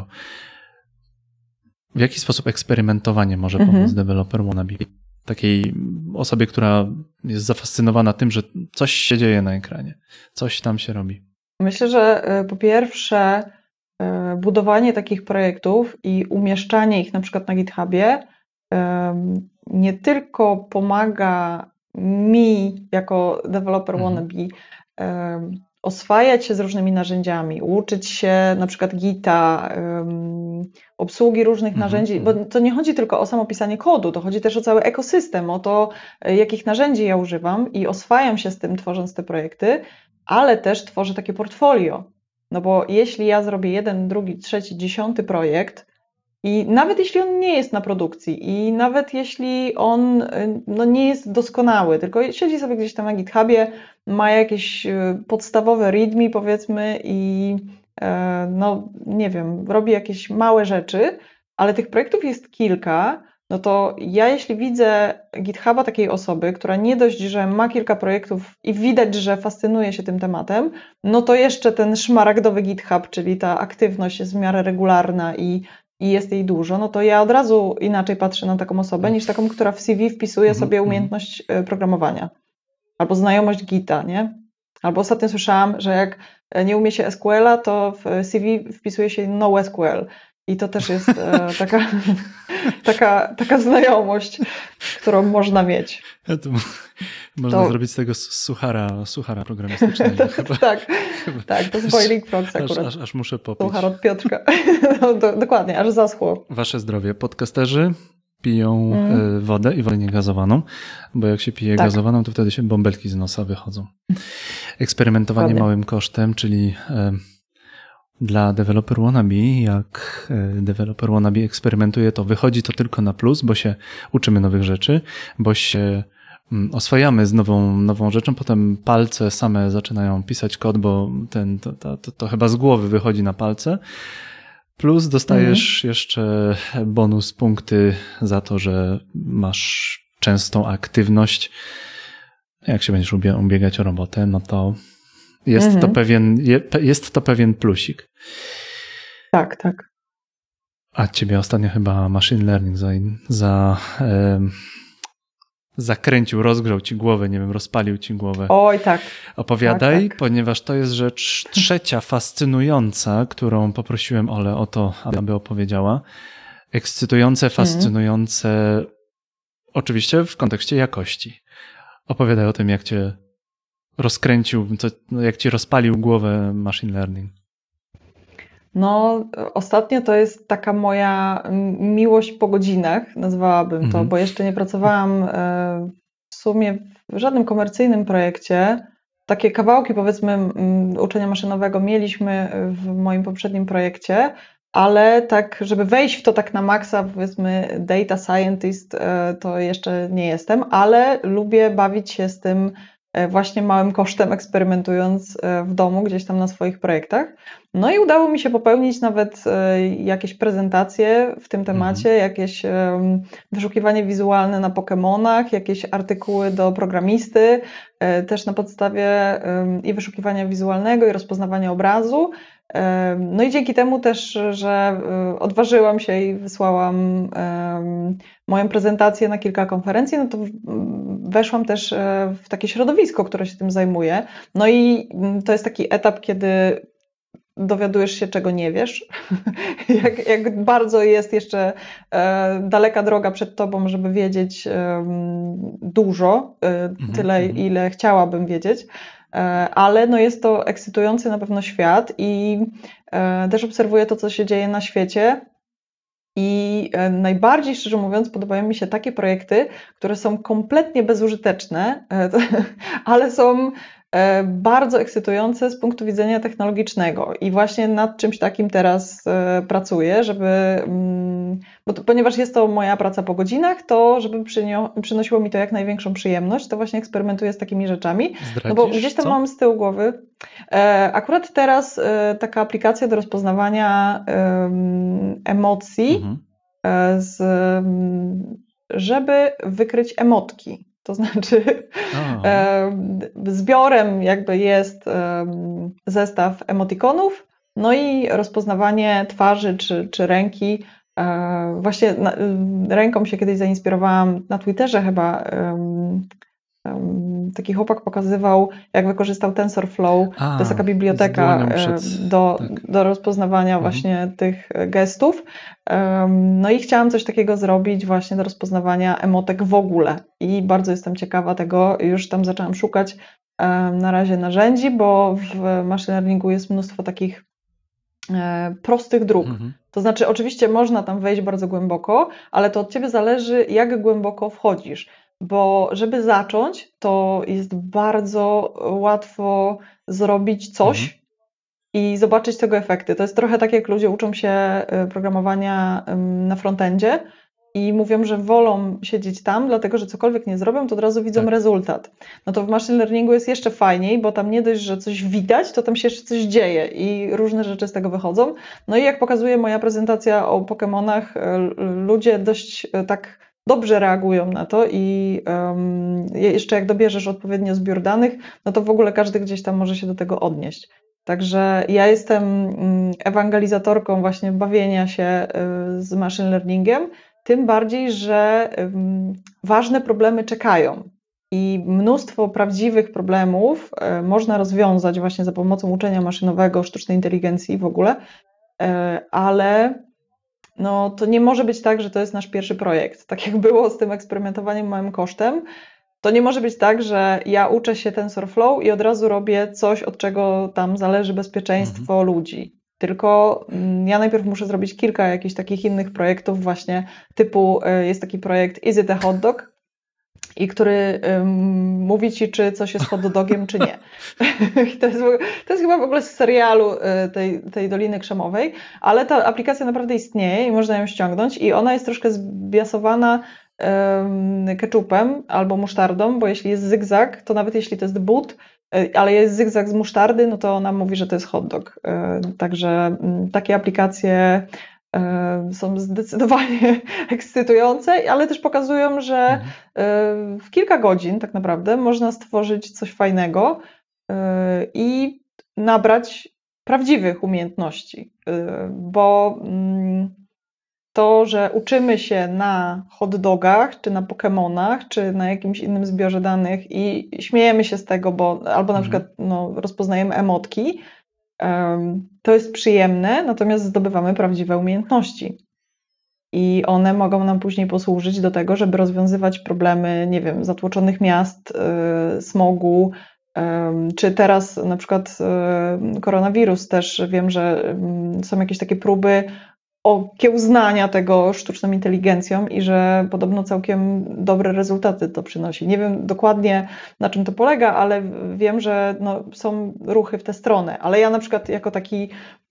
S1: W jaki sposób eksperymentowanie może pomóc developer wannabe? Takiej osobie, która jest zafascynowana tym, że coś się dzieje na ekranie, coś tam się robi.
S2: Myślę, że po pierwsze budowanie takich projektów i umieszczanie ich na przykład na GitHubie nie tylko pomaga mi jako developer wannabe oswajać się z różnymi narzędziami, uczyć się na przykład Gita, obsługi różnych narzędzi, bo to nie chodzi tylko o samo pisanie kodu, to chodzi też o cały ekosystem, o to, jakich narzędzi ja używam i oswajam się z tym, tworząc te projekty, ale też tworzę takie portfolio. No bo jeśli ja zrobię 1, 2, 3, 10 projekt i nawet jeśli on nie jest na produkcji i nawet jeśli on no, nie jest doskonały, tylko siedzi sobie gdzieś tam na GitHubie, ma jakieś podstawowe readme powiedzmy i no nie wiem, robi jakieś małe rzeczy, ale tych projektów jest kilka, no to ja jeśli widzę GitHuba takiej osoby, która nie dość, że ma kilka projektów i widać, że fascynuje się tym tematem, no to jeszcze ten szmaragdowy GitHub, czyli ta aktywność jest w miarę regularna i jest jej dużo, no to ja od razu inaczej patrzę na taką osobę niż taką, która w CV wpisuje sobie umiejętność programowania albo znajomość Gita, nie? Albo ostatnio słyszałam, że jak nie umie się SQL-a, to w CV wpisuje się NoSQL. I to też jest taka znajomość, którą można mieć.
S1: Można zrobić z tego suchara programistycznego.
S2: Tak, to jest Boiling Frogs akurat.
S1: Aż muszę popić.
S2: Suchar od Piotrka. No, dokładnie, aż zaschło.
S1: Wasze zdrowie. Podcasterzy piją wodę i wodę niegazowaną, bo jak się pije gazowaną, to wtedy się bąbelki z nosa wychodzą. Eksperymentowanie małym kosztem, czyli dla developer wannabe, jak developer wannabe eksperymentuje, to wychodzi to tylko na plus, bo się uczymy nowych rzeczy, bo się oswajamy z nową rzeczą, potem palce same zaczynają pisać kod, bo to chyba z głowy wychodzi na palce. Plus dostajesz jeszcze bonus punkty za to, że masz częstą aktywność. Jak się będziesz ubiegać o robotę, no to jest to pewien plusik.
S2: Tak.
S1: A ciebie ostatnio chyba machine learning zakręcił, rozgrzał ci głowę, nie wiem, rozpalił ci głowę.
S2: Oj, tak.
S1: Opowiadaj, ponieważ to jest rzecz trzecia fascynująca, którą poprosiłem Olę o to, aby opowiedziała. Ekscytujące, fascynujące, oczywiście w kontekście jakości. Opowiadaj o tym, jak cię rozkręcił, jak ci rozpalił głowę machine learning.
S2: No, ostatnio to jest taka moja miłość po godzinach, nazwałabym to, bo jeszcze nie pracowałam w sumie w żadnym komercyjnym projekcie. Takie kawałki, powiedzmy, uczenia maszynowego mieliśmy w moim poprzednim projekcie, ale tak, żeby wejść w to tak na maksa, powiedzmy, data scientist, to jeszcze nie jestem, ale lubię bawić się z tym właśnie małym kosztem, eksperymentując w domu, gdzieś tam na swoich projektach. No i udało mi się popełnić nawet jakieś prezentacje w tym temacie, jakieś wyszukiwanie wizualne na Pokemonach, jakieś artykuły do programisty, też na podstawie i wyszukiwania wizualnego, i rozpoznawania obrazu. No i dzięki temu też, że odważyłam się i wysłałam moją prezentację na kilka konferencji, no to weszłam też w takie środowisko, które się tym zajmuje. No i to jest taki etap, kiedy dowiadujesz się, czego nie wiesz. jak bardzo jest jeszcze daleka droga przed tobą, żeby wiedzieć dużo, tyle, ile chciałabym wiedzieć. Ale no jest to ekscytujący na pewno świat i też obserwuję to, co się dzieje na świecie. I najbardziej, szczerze mówiąc, podobają mi się takie projekty, które są kompletnie bezużyteczne, ale są bardzo ekscytujące z punktu widzenia technologicznego. I właśnie nad czymś takim teraz pracuję, ponieważ jest to moja praca po godzinach, to żeby przynosiło mi to jak największą przyjemność, to właśnie eksperymentuję z takimi rzeczami.
S1: Zdradzisz,
S2: no bo gdzieś tam
S1: co?
S2: mam z tyłu głowy. Akurat teraz taka aplikacja do rozpoznawania emocji, żeby wykryć emotki. To znaczy zbiorem jakby jest zestaw emotikonów, no i rozpoznawanie twarzy czy ręki. Właśnie ręką się kiedyś zainspirowałam na Twitterze chyba. Taki chłopak pokazywał, jak wykorzystał TensorFlow. To jest taka biblioteka do rozpoznawania właśnie tych gestów. No i chciałam coś takiego zrobić właśnie do rozpoznawania emotek w ogóle. I bardzo jestem ciekawa tego. Już tam zaczęłam szukać na razie narzędzi, bo w machine learningu jest mnóstwo takich prostych dróg. To znaczy oczywiście można tam wejść bardzo głęboko, ale to od ciebie zależy, jak głęboko wchodzisz. Bo żeby zacząć, to jest bardzo łatwo zrobić coś i zobaczyć tego efekty. To jest trochę tak, jak ludzie uczą się programowania na frontendzie i mówią, że wolą siedzieć tam, dlatego że cokolwiek nie zrobią, to od razu widzą rezultat. No to w machine learningu jest jeszcze fajniej, bo tam nie dość, że coś widać, to tam się jeszcze coś dzieje i różne rzeczy z tego wychodzą. No i jak pokazuje moja prezentacja o Pokemonach, ludzie dość tak dobrze reagują na to i jeszcze jak dobierzesz odpowiednio zbiór danych, no to w ogóle każdy gdzieś tam może się do tego odnieść. Także ja jestem ewangelizatorką właśnie bawienia się z machine learningiem, tym bardziej, że ważne problemy czekają i mnóstwo prawdziwych problemów można rozwiązać właśnie za pomocą uczenia maszynowego, sztucznej inteligencji w ogóle, ale no, to nie może być tak, że to jest nasz pierwszy projekt. Tak jak było z tym eksperymentowaniem małym kosztem, to nie może być tak, że ja uczę się TensorFlow i od razu robię coś, od czego tam zależy bezpieczeństwo ludzi. Tylko ja najpierw muszę zrobić kilka jakichś takich innych projektów właśnie typu, jest taki projekt Is it a hot dog? I który mówi ci, czy coś jest hot dogiem, czy nie. To jest chyba w ogóle z serialu tej Doliny Krzemowej, ale ta aplikacja naprawdę istnieje i można ją ściągnąć i ona jest troszkę zbiasowana ketchupem albo musztardą, bo jeśli jest zygzak, to nawet jeśli to jest but, ale jest zygzak z musztardy, no to ona mówi, że to jest hot dog. Także takie aplikacje są zdecydowanie ekscytujące, ale też pokazują, że w kilka godzin tak naprawdę można stworzyć coś fajnego i nabrać prawdziwych umiejętności, bo to, że uczymy się na hot dogach, czy na Pokemonach, czy na jakimś innym zbiorze danych i śmiejemy się z tego, albo na przykład rozpoznajemy emotki, to jest przyjemne, natomiast zdobywamy prawdziwe umiejętności. I one mogą nam później posłużyć do tego, żeby rozwiązywać problemy, nie wiem, zatłoczonych miast, smogu, czy teraz na przykład koronawirus też wiem, że są jakieś takie próby okiełznania tego sztuczną inteligencją i że podobno całkiem dobre rezultaty to przynosi. Nie wiem dokładnie, na czym to polega, ale wiem, że są ruchy w tę stronę. Ale ja na przykład jako taki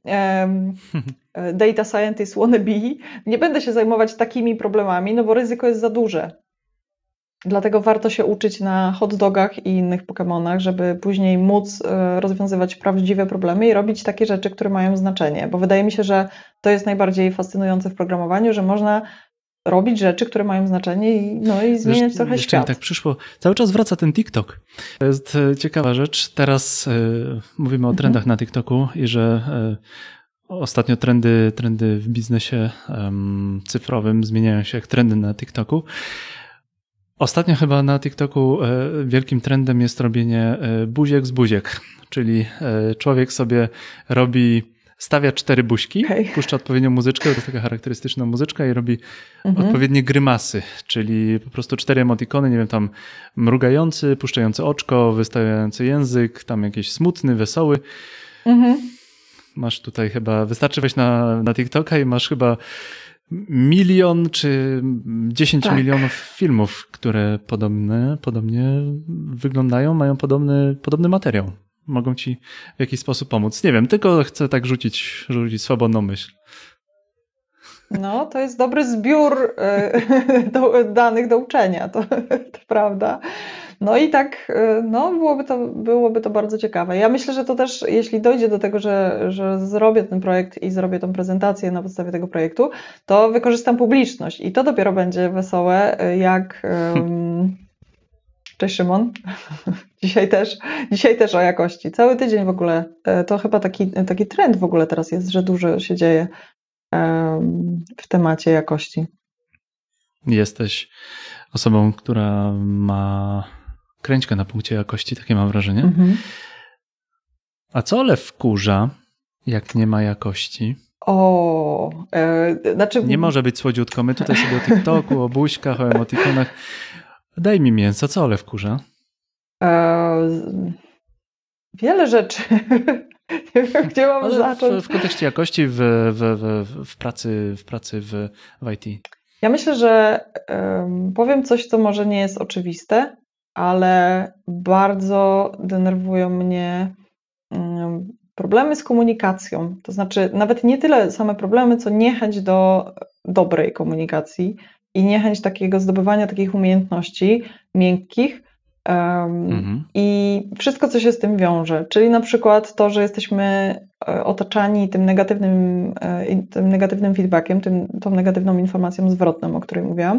S2: data scientist wannabe nie będę się zajmować takimi problemami, no bo ryzyko jest za duże. Dlatego warto się uczyć na hot dogach i innych Pokemonach, żeby później móc rozwiązywać prawdziwe problemy i robić takie rzeczy, które mają znaczenie. Bo wydaje mi się, że to jest najbardziej fascynujące w programowaniu, że można robić rzeczy, które mają znaczenie i zmieniać trochę
S1: jeszcze
S2: świat.
S1: Mi tak przyszło. Cały czas wraca ten TikTok. To jest ciekawa rzecz. Teraz mówimy o trendach na TikToku i że ostatnio trendy w biznesie cyfrowym zmieniają się jak trendy na TikToku. Ostatnio chyba na TikToku wielkim trendem jest robienie buziek z buziek, czyli człowiek sobie stawia 4 buźki, puszcza odpowiednią muzyczkę, to jest taka charakterystyczna muzyczka i robi odpowiednie grymasy, czyli po prostu 4 emotikony, nie wiem, tam mrugający, puszczający oczko, wystawiający język, tam jakiś smutny, wesoły. Masz tutaj chyba, wystarczy wejść na TikToka i masz chyba 1 milion czy 10 milionów filmów, które podobnie wyglądają, mają podobny materiał. Mogą ci w jakiś sposób pomóc. Nie wiem, tylko chcę tak rzucić swobodną myśl.
S2: No, to jest dobry zbiór danych do uczenia, to prawda. No i tak, no, byłoby to bardzo ciekawe. Ja myślę, że to też, jeśli dojdzie do tego, że zrobię ten projekt i zrobię tą prezentację na podstawie tego projektu, to wykorzystam publiczność i to dopiero będzie wesołe, jak... Cześć Szymon. Dzisiaj też o jakości. Cały tydzień w ogóle, to chyba taki trend w ogóle teraz jest, że dużo się dzieje w temacie jakości.
S1: Jesteś osobą, która ma kręćkę na punkcie jakości, takie mam wrażenie. A co Ole wkurza, jak nie ma jakości?
S2: Znaczy...
S1: Nie może być słodziutko. My tutaj sobie o TikToku, o buźkach, o emotikonach. Daj mi mięso, co Ole wkurza?
S2: Wiele rzeczy. Nie wiem, gdzie mam zacząć.
S1: W kontekście jakości w pracy w IT.
S2: Ja myślę, że powiem coś, co może nie jest oczywiste, ale bardzo denerwują mnie problemy z komunikacją. To znaczy nawet nie tyle same problemy, co niechęć do dobrej komunikacji i niechęć takiego zdobywania takich umiejętności miękkich i wszystko, co się z tym wiąże. Czyli na przykład to, że jesteśmy otaczani tym negatywnym feedbackiem, tą negatywną informacją zwrotną, o której mówiłam,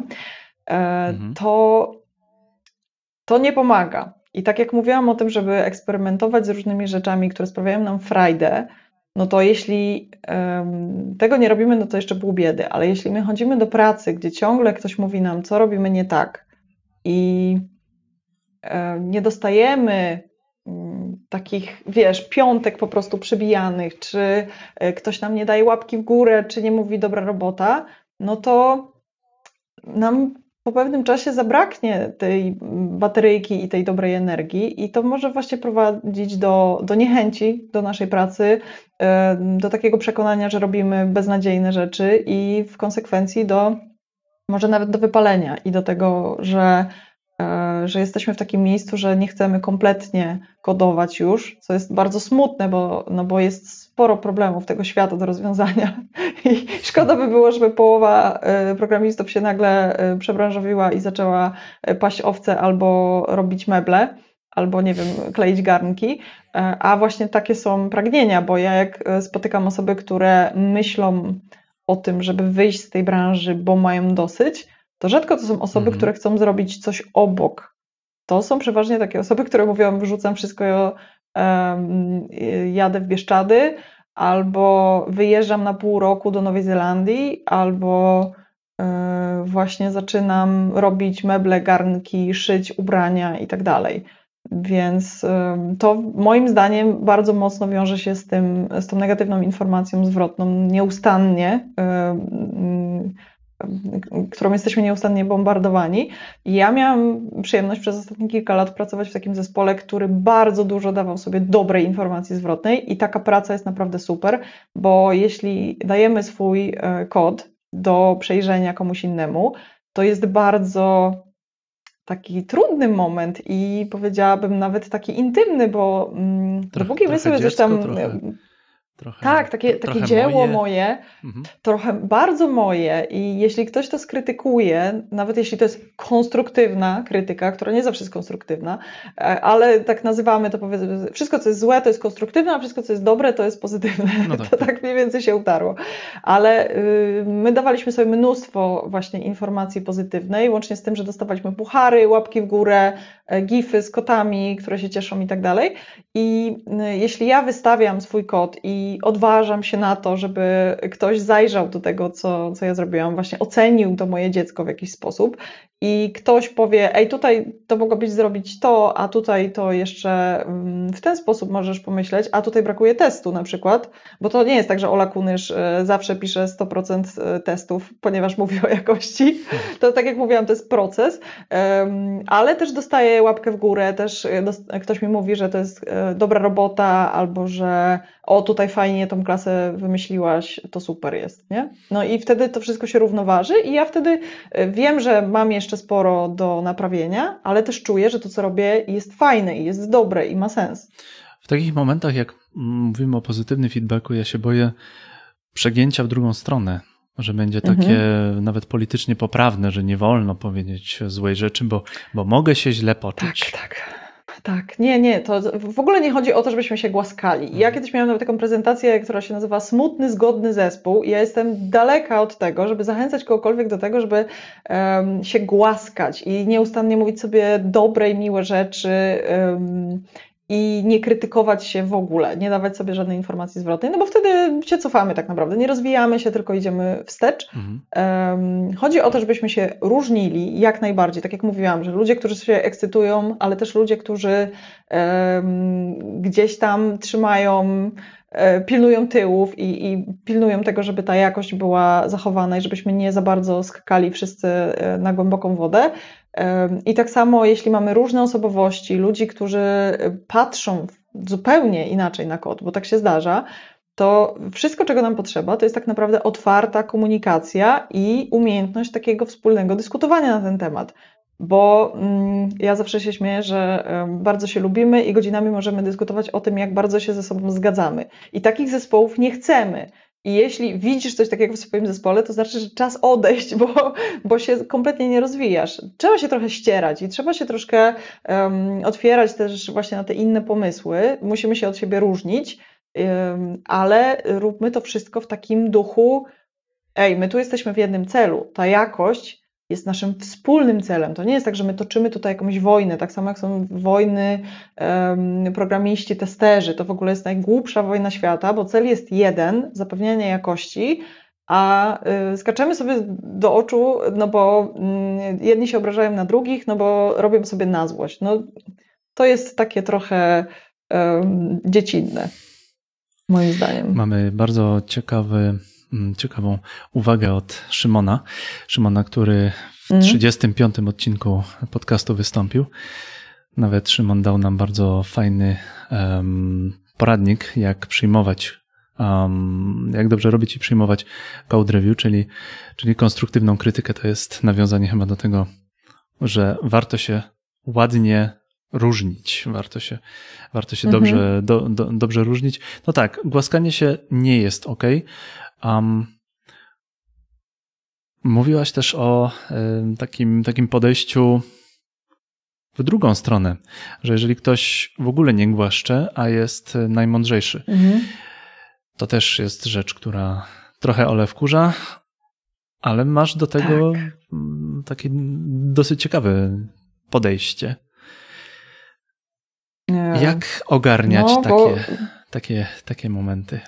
S2: to nie pomaga. I tak jak mówiłam o tym, żeby eksperymentować z różnymi rzeczami, które sprawiają nam frajdę, no to jeśli tego nie robimy, no to jeszcze pół biedy, ale jeśli my chodzimy do pracy, gdzie ciągle ktoś mówi nam, co robimy nie tak i nie dostajemy takich, wiesz, piątek po prostu przybijanych, czy ktoś nam nie daje łapki w górę, czy nie mówi dobra robota, no to nam po pewnym czasie zabraknie tej bateryjki i tej dobrej energii i to może właśnie prowadzić do niechęci do naszej pracy, do takiego przekonania, że robimy beznadziejne rzeczy i w konsekwencji może nawet do wypalenia i do tego, że jesteśmy w takim miejscu, że nie chcemy kompletnie kodować już, co jest bardzo smutne, bo jest sporo problemów tego świata do rozwiązania i szkoda by było, żeby połowa programistów się nagle przebranżowiła i zaczęła paść owce albo robić meble, albo nie wiem, kleić garnki, a właśnie takie są pragnienia, bo ja jak spotykam osoby, które myślą o tym, żeby wyjść z tej branży, bo mają dosyć, to rzadko to są osoby, które chcą zrobić coś obok. To są przeważnie takie osoby, które mówią, wyrzucam wszystko, jadę w Bieszczady, albo wyjeżdżam na pół roku do Nowej Zelandii, albo właśnie zaczynam robić meble, garnki, szyć ubrania i tak dalej. Więc to moim zdaniem bardzo mocno wiąże się z tą negatywną informacją zwrotną nieustannie, którą jesteśmy nieustannie bombardowani. I ja miałam przyjemność przez ostatnie kilka lat pracować w takim zespole, który bardzo dużo dawał sobie dobrej informacji zwrotnej i taka praca jest naprawdę super, bo jeśli dajemy swój kod do przejrzenia komuś innemu, to jest bardzo taki trudny moment i powiedziałabym nawet taki intymny, bo dopóki my sobie coś tam... Tak, takie dzieło moje, trochę bardzo moje i jeśli ktoś to skrytykuje, nawet jeśli to jest konstruktywna krytyka, która nie zawsze jest konstruktywna, ale tak nazywamy to, powiedzmy, wszystko co jest złe to jest konstruktywne, a wszystko co jest dobre to jest pozytywne. No tak. To tak mniej więcej się utarło. Ale my dawaliśmy sobie mnóstwo właśnie informacji pozytywnej, łącznie z tym, że dostawaliśmy puchary, łapki w górę, gify z kotami, które się cieszą i tak dalej. I jeśli ja wystawiam swój kod i odważam się na to, żeby ktoś zajrzał do tego, co ja zrobiłam, właśnie ocenił to moje dziecko w jakiś sposób i ktoś powie, ej, tutaj to mogłabyś zrobić to, a tutaj to jeszcze w ten sposób możesz pomyśleć, a tutaj brakuje testu na przykład, bo to nie jest tak, że Ola Kunysz zawsze pisze 100% testów, ponieważ mówi o jakości. To tak jak mówiłam, to jest proces, ale też dostaję łapkę w górę, też ktoś mi mówi, że to jest dobra robota, albo że o, tutaj fajnie tą klasę wymyśliłaś, to super jest, nie? No i wtedy to wszystko się równoważy i ja wtedy wiem, że mam jeszcze sporo do naprawienia, ale też czuję, że to, co robię, jest fajne i jest dobre i ma sens.
S1: W takich momentach, jak mówimy o pozytywnym feedbacku, ja się boję przegięcia w drugą stronę, że będzie takie nawet politycznie poprawne, że nie wolno powiedzieć złej rzeczy, bo mogę się źle poczuć.
S2: Tak, nie, to w ogóle nie chodzi o to, żebyśmy się głaskali. Ja kiedyś miałam nawet taką prezentację, która się nazywa Smutny, zgodny zespół i ja jestem daleka od tego, żeby zachęcać kogokolwiek do tego, żeby się głaskać i nieustannie mówić sobie dobre i miłe rzeczy i nie krytykować się w ogóle, nie dawać sobie żadnej informacji zwrotnej, no bo wtedy się cofamy tak naprawdę, nie rozwijamy się, tylko idziemy wstecz. Chodzi o to, żebyśmy się różnili jak najbardziej, tak jak mówiłam, że ludzie, którzy się ekscytują, ale też ludzie, którzy gdzieś tam trzymają, pilnują tyłów i pilnują tego, żeby ta jakość była zachowana i żebyśmy nie za bardzo skakali wszyscy na głęboką wodę. I tak samo, jeśli mamy różne osobowości, ludzi, którzy patrzą zupełnie inaczej na kod, bo tak się zdarza, to wszystko, czego nam potrzeba, to jest tak naprawdę otwarta komunikacja i umiejętność takiego wspólnego dyskutowania na ten temat. Bo ja zawsze się śmieję, że bardzo się lubimy i godzinami możemy dyskutować o tym, jak bardzo się ze sobą zgadzamy. I takich zespołów nie chcemy. I jeśli widzisz coś takiego w swoim zespole, to znaczy, że czas odejść, bo się kompletnie nie rozwijasz. Trzeba się trochę ścierać i trzeba się troszkę otwierać też właśnie na te inne pomysły. Musimy się od siebie różnić, ale róbmy to wszystko w takim duchu, my tu jesteśmy w jednym celu. Ta jakość jest naszym wspólnym celem. To nie jest tak, że my toczymy tutaj jakąś wojnę, tak samo jak są wojny programiści, testerzy. To w ogóle jest najgłupsza wojna świata, bo cel jest jeden, zapewnianie jakości, a skaczemy sobie do oczu, no bo jedni się obrażają na drugich, no bo robią sobie na złość. No, to jest takie trochę dziecinne, moim zdaniem.
S1: Mamy bardzo ciekawą uwagę od Szymona. Szymona, który w 35. odcinku podcastu wystąpił. Nawet Szymon dał nam bardzo fajny poradnik, jak przyjmować, jak dobrze robić i przyjmować code review, czyli konstruktywną krytykę. To jest nawiązanie chyba do tego, że warto się ładnie różnić. Warto się dobrze różnić. No tak, głaskanie się nie jest okej. Mówiłaś też o takim podejściu w drugą stronę, że jeżeli ktoś w ogóle nie głaszcze, a jest najmądrzejszy, to też jest rzecz, która trochę Olę wkurza, ale masz do tego takie dosyć ciekawe podejście. Jak ogarniać takie momenty?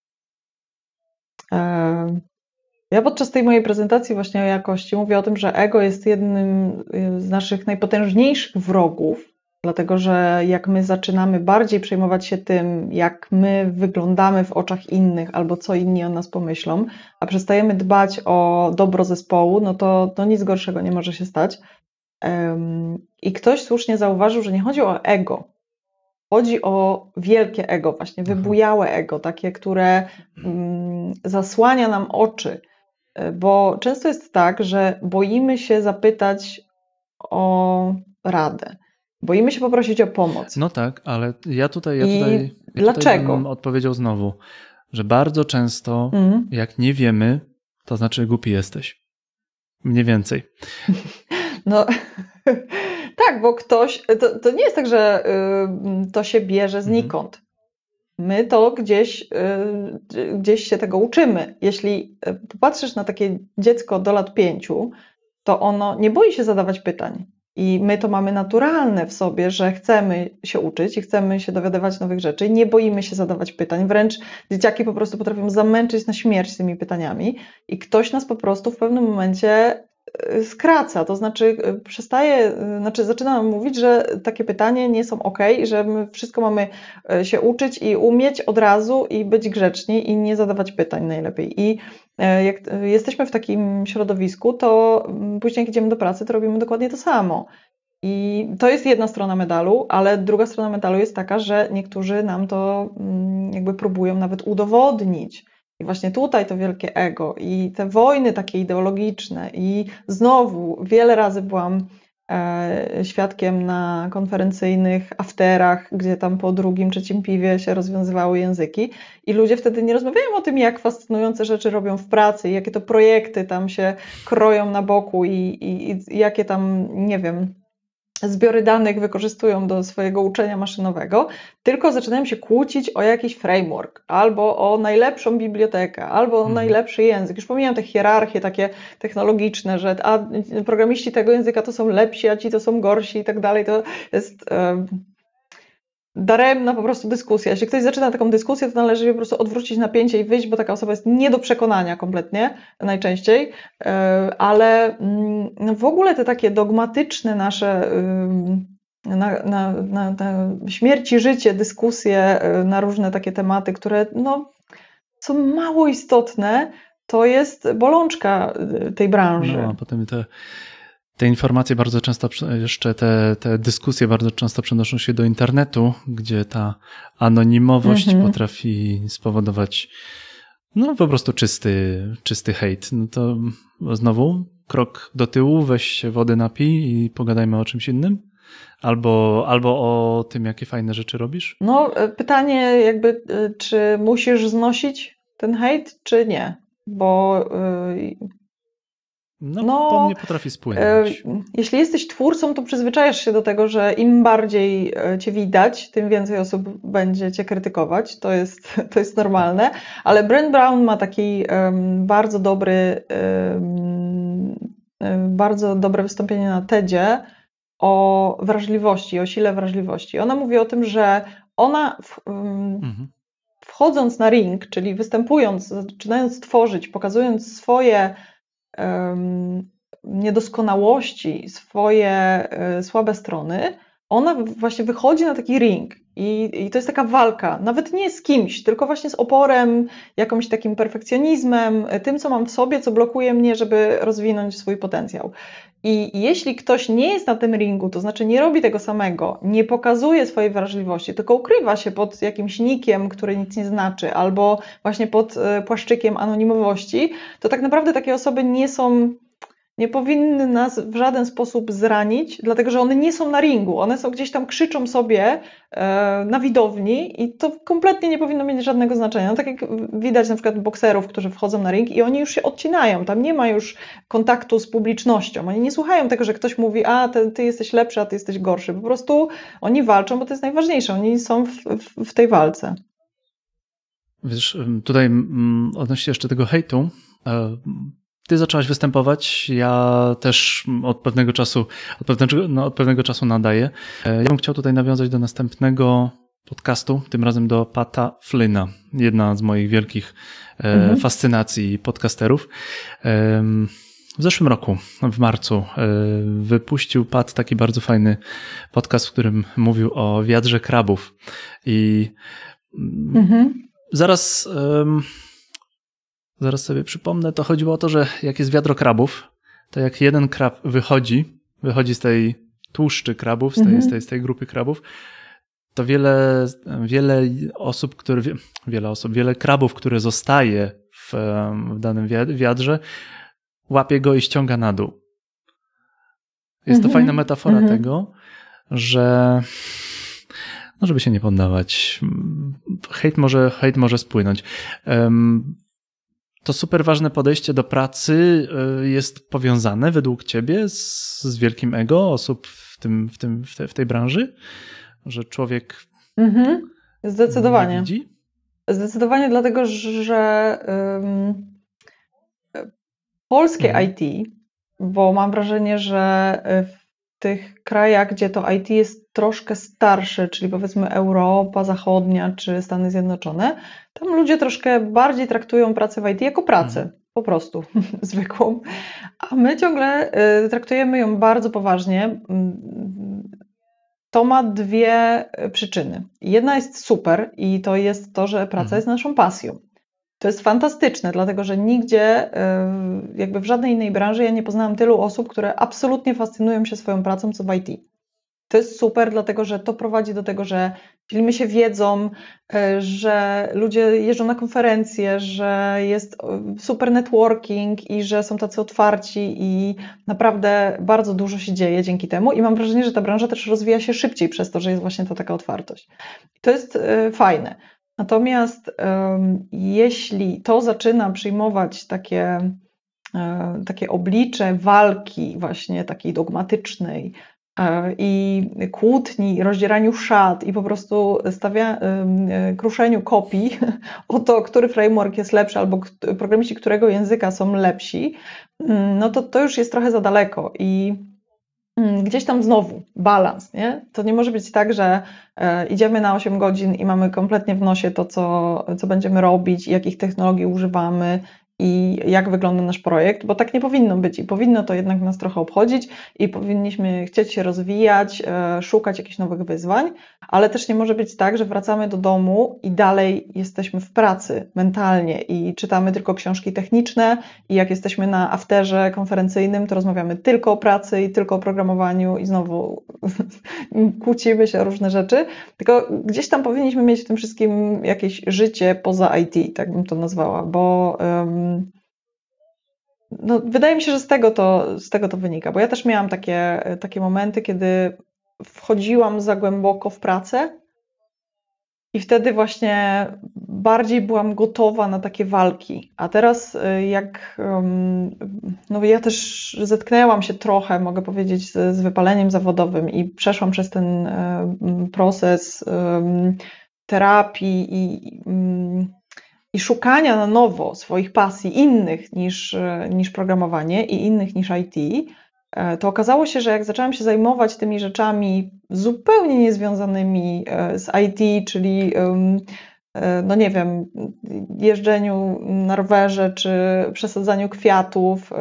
S2: Ja podczas tej mojej prezentacji właśnie o jakości mówię o tym, że ego jest jednym z naszych najpotężniejszych wrogów, dlatego że jak my zaczynamy bardziej przejmować się tym, jak my wyglądamy w oczach innych albo co inni o nas pomyślą, a przestajemy dbać o dobro zespołu, no to nic gorszego nie może się stać. I ktoś słusznie zauważył, że nie chodzi o ego. Chodzi o wielkie ego, właśnie wybujałe ego, takie, które zasłania nam oczy, bo często jest tak, że boimy się zapytać o radę, boimy się poprosić o pomoc.
S1: No tak, ale ja tutaj
S2: dlaczego?
S1: bym odpowiedział znowu, że bardzo często jak nie wiemy, to znaczy głupi jesteś. Mniej więcej.
S2: No tak, bo ktoś, to nie jest tak, że to się bierze znikąd. My to gdzieś się tego uczymy. Jeśli popatrzysz na takie dziecko do lat 5, to ono nie boi się zadawać pytań. I my to mamy naturalne w sobie, że chcemy się uczyć i chcemy się dowiadywać nowych rzeczy. Nie boimy się zadawać pytań. Wręcz dzieciaki po prostu potrafią zamęczyć na śmierć tymi pytaniami. I ktoś nas po prostu w pewnym momencie skraca, to znaczy zaczynam mówić, że takie pytanie nie są okej, że my wszystko mamy się uczyć i umieć od razu i być grzeczni i nie zadawać pytań najlepiej. I jak jesteśmy w takim środowisku, to później jak idziemy do pracy, to robimy dokładnie to samo. I to jest jedna strona medalu, ale druga strona medalu jest taka, że niektórzy nam to jakby próbują nawet udowodnić. I właśnie tutaj to wielkie ego i te wojny takie ideologiczne i znowu wiele razy byłam świadkiem na konferencyjnych afterach, gdzie tam po drugim, trzecim piwie się rozwiązywały języki i ludzie wtedy nie rozmawiają o tym, jak fascynujące rzeczy robią w pracy i jakie to projekty tam się kroją na boku i jakie tam, nie wiem, zbiory danych wykorzystują do swojego uczenia maszynowego, tylko zaczynają się kłócić o jakiś framework, albo o najlepszą bibliotekę, albo o najlepszy język. Już pomijam te hierarchie takie technologiczne, że programiści tego języka to są lepsi, a ci to są gorsi i tak dalej. To jest daremna po prostu dyskusja. Jeśli ktoś zaczyna taką dyskusję, to należy po prostu odwrócić napięcie i wyjść, bo taka osoba jest nie do przekonania kompletnie, najczęściej, ale w ogóle te takie dogmatyczne nasze na śmierć i życie dyskusje na różne takie tematy, które są mało istotne, to jest bolączka tej branży.
S1: No, a potem te informacje bardzo często, jeszcze te dyskusje bardzo często przenoszą się do internetu, gdzie ta anonimowość potrafi spowodować po prostu czysty hejt. No to znowu krok do tyłu, weź się wody napij i pogadajmy o czymś innym. Albo o tym, jakie fajne rzeczy robisz?
S2: No, pytanie jakby, czy musisz znosić ten hejt, czy nie? Bo
S1: po mnie potrafi spłynąć.
S2: Jeśli jesteś twórcą, to przyzwyczajasz się do tego, że im bardziej cię widać, tym więcej osób będzie cię krytykować. To jest normalne. Ale Brené Brown ma taki bardzo dobre wystąpienie na TEDzie o wrażliwości, o sile wrażliwości. Ona mówi o tym, że ona wchodząc na ring, czyli występując, zaczynając tworzyć, pokazując swoje niedoskonałości, swoje słabe strony, ona właśnie wychodzi na taki ring i to jest taka walka, nawet nie z kimś, tylko właśnie z oporem, jakimś takim perfekcjonizmem, tym, co mam w sobie, co blokuje mnie, żeby rozwinąć swój potencjał. I jeśli ktoś nie jest na tym ringu, to znaczy nie robi tego samego, nie pokazuje swojej wrażliwości, tylko ukrywa się pod jakimś nikiem, który nic nie znaczy, albo właśnie pod płaszczykiem anonimowości, to tak naprawdę takie osoby nie powinny nas w żaden sposób zranić, dlatego że one nie są na ringu, one są gdzieś tam, krzyczą sobie na widowni i to kompletnie nie powinno mieć żadnego znaczenia. No, tak jak widać na przykład bokserów, którzy wchodzą na ring i oni już się odcinają, tam nie ma już kontaktu z publicznością, oni nie słuchają tego, że ktoś mówi, ty jesteś lepszy, a ty jesteś gorszy, po prostu oni walczą, bo to jest najważniejsze, oni są w tej walce.
S1: Wiesz, tutaj odnośnie jeszcze tego hejtu, ty zaczęłaś występować, ja też od pewnego czasu nadaję. Ja bym chciał tutaj nawiązać do następnego podcastu, tym razem do Pata Flynna, jedna z moich wielkich fascynacji podcasterów. W zeszłym roku, w marcu, wypuścił Pat taki bardzo fajny podcast, w którym mówił o wiadrze krabów. I zaraz sobie przypomnę, to chodziło o to, że jak jest wiadro krabów, to jak jeden krab wychodzi z tej tłuszczy krabów, z tej grupy krabów, to wiele krabów, które zostaje w danym wiadrze, łapie go i ściąga na dół. Jest to fajna metafora tego, że żeby się nie poddawać, hejt może spłynąć. To super ważne podejście do pracy jest powiązane według ciebie z wielkim ego osób w tej branży? Że człowiek
S2: Zdecydowanie.
S1: Nie widzi?
S2: Zdecydowanie dlatego, że polskie IT, bo mam wrażenie, że w tych krajach, gdzie to IT jest troszkę starsze, czyli powiedzmy Europa Zachodnia czy Stany Zjednoczone, tam ludzie troszkę bardziej traktują pracę w IT jako pracę. po prostu zwykłą, a my ciągle traktujemy ją bardzo poważnie. To ma dwie przyczyny. Jedna jest super i to jest to, że praca jest naszą pasją. To jest fantastyczne, dlatego że nigdzie, jakby w żadnej innej branży ja nie poznałam tylu osób, które absolutnie fascynują się swoją pracą, co w IT. To jest super, dlatego że to prowadzi do tego, że dzielimy się wiedzą, że ludzie jeżdżą na konferencje, że jest super networking i że są tacy otwarci i naprawdę bardzo dużo się dzieje dzięki temu i mam wrażenie, że ta branża też rozwija się szybciej przez to, że jest właśnie to taka otwartość. To jest fajne. Natomiast jeśli to zaczyna przyjmować takie oblicze walki właśnie takiej dogmatycznej i kłótni, rozdzieraniu szat i po prostu kruszeniu kopii o to, który framework jest lepszy albo programiści którego języka są lepsi, no to już jest trochę za daleko i gdzieś tam znowu balans, nie? To nie może być tak, że idziemy na 8 godzin i mamy kompletnie w nosie to, co będziemy robić, jakich technologii używamy i jak wygląda nasz projekt, bo tak nie powinno być i powinno to jednak nas trochę obchodzić i powinniśmy chcieć się rozwijać, szukać jakichś nowych wyzwań, ale też nie może być tak, że wracamy do domu i dalej jesteśmy w pracy mentalnie i czytamy tylko książki techniczne i jak jesteśmy na afterze konferencyjnym, to rozmawiamy tylko o pracy i tylko o programowaniu i znowu kłócimy się o różne rzeczy, tylko gdzieś tam powinniśmy mieć w tym wszystkim jakieś życie poza IT, tak bym to nazwała, bo no, wydaje mi się, że z tego to wynika, bo ja też miałam takie momenty, kiedy wchodziłam za głęboko w pracę i wtedy właśnie bardziej byłam gotowa na takie walki. A teraz no ja też zetknęłam się trochę, mogę powiedzieć, z wypaleniem zawodowym i przeszłam przez ten proces terapii i szukania na nowo swoich pasji innych niż programowanie i innych niż IT, to okazało się, że jak zaczęłam się zajmować tymi rzeczami zupełnie niezwiązanymi z IT, czyli no nie wiem, jeżdżeniu na rowerze, czy przesadzaniu kwiatów,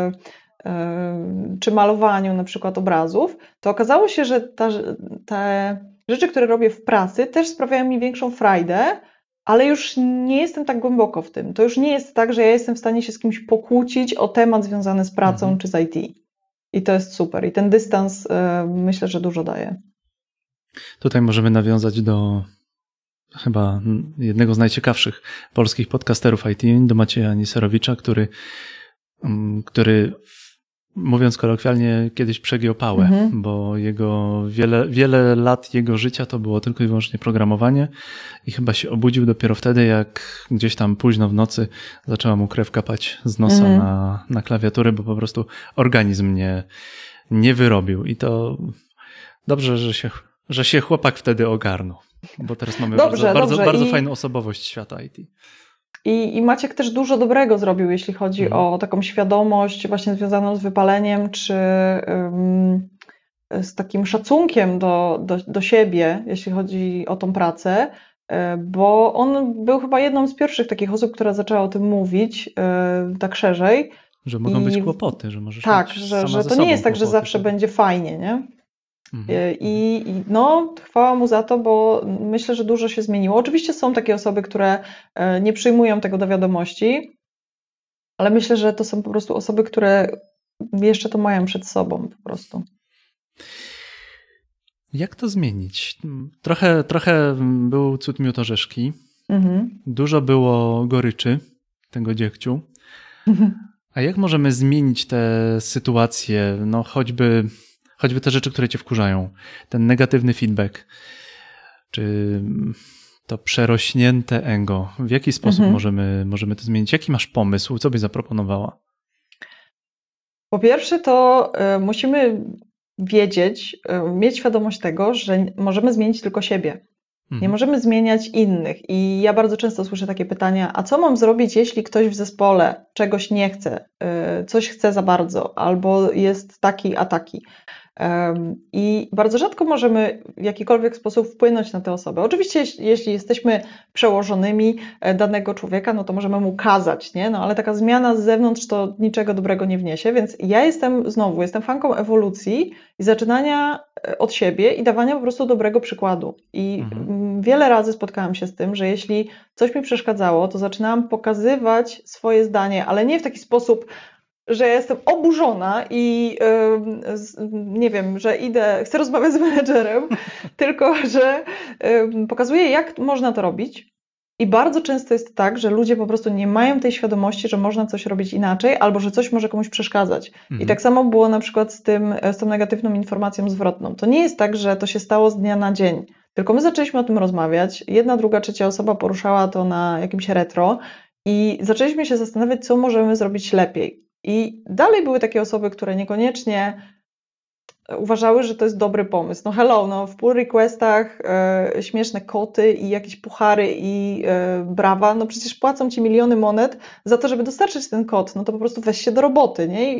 S2: czy malowaniu na przykład obrazów, to okazało się, że te rzeczy, które robię w pracy, też sprawiają mi większą frajdę, ale już nie jestem tak głęboko w tym. To już nie jest tak, że ja jestem w stanie się z kimś pokłócić o temat związany z pracą czy z IT. I to jest super. I ten dystans myślę, że dużo daje. Tutaj
S1: możemy nawiązać do chyba jednego z najciekawszych polskich podcasterów IT, do Macieja Niserowicza, który mówiąc kolokwialnie, kiedyś przegiął pałę, bo wiele lat jego życia to było tylko i wyłącznie programowanie i chyba się obudził dopiero wtedy, jak gdzieś tam późno w nocy zaczęła mu krew kapać z nosa na klawiaturę, bo po prostu organizm nie wyrobił. I to dobrze, że się chłopak wtedy ogarnął, bo teraz mamy bardzo fajną osobowość świata IT.
S2: I Maciek też dużo dobrego zrobił, jeśli chodzi o taką świadomość właśnie związaną z wypaleniem, czy z takim szacunkiem do siebie, jeśli chodzi o tą pracę, bo on był chyba jedną z pierwszych takich osób, która zaczęła o tym mówić tak szerzej.
S1: Że mogą być kłopoty, że możesz
S2: tak, że to nie jest tak, że zawsze będzie fajnie, nie? I no, chwała mu za to, bo myślę, że dużo się zmieniło. Oczywiście są takie osoby, które nie przyjmują tego do wiadomości, ale myślę, że to są po prostu osoby, które jeszcze to mają przed sobą po prostu.
S1: Jak to zmienić? Trochę był cud miód orzeszki, dużo było goryczy, tego dziegciu. A jak możemy zmienić te sytuacje, no choćby te rzeczy, które cię wkurzają, ten negatywny feedback, czy to przerośnięte ego, w jaki sposób możemy to zmienić? Jaki masz pomysł? Co byś zaproponowała?
S2: Po pierwsze to musimy mieć świadomość tego, że możemy zmienić tylko siebie. Nie możemy zmieniać innych. I ja bardzo często słyszę takie pytania, a co mam zrobić, jeśli ktoś w zespole czegoś nie chce, coś chce za bardzo, albo jest taki, a taki. I bardzo rzadko możemy w jakikolwiek sposób wpłynąć na tę osobę. Oczywiście, jeśli jesteśmy przełożonymi danego człowieka, no to możemy mu kazać, nie? No ale taka zmiana z zewnątrz to niczego dobrego nie wniesie, więc ja jestem fanką ewolucji i zaczynania od siebie i dawania po prostu dobrego przykładu. I wiele razy spotkałam się z tym, że jeśli coś mi przeszkadzało, to zaczynałam pokazywać swoje zdanie, ale nie w taki sposób, że ja jestem oburzona i nie wiem, że chcę rozmawiać z menedżerem, tylko że pokazuję, jak można to robić. I bardzo często jest tak, że ludzie po prostu nie mają tej świadomości, że można coś robić inaczej, albo że coś może komuś przeszkadzać. I tak samo było na przykład z tą negatywną informacją zwrotną. To nie jest tak, że to się stało z dnia na dzień, tylko my zaczęliśmy o tym rozmawiać. Jedna, druga, trzecia osoba poruszała to na jakimś retro i zaczęliśmy się zastanawiać, co możemy zrobić lepiej. I dalej były takie osoby, które niekoniecznie uważały, że to jest dobry pomysł. No hello, no w pull requestach śmieszne koty i jakieś puchary i brawa, no przecież płacą ci miliony monet za to, żeby dostarczyć ten kod, no to po prostu weź się do roboty, nie?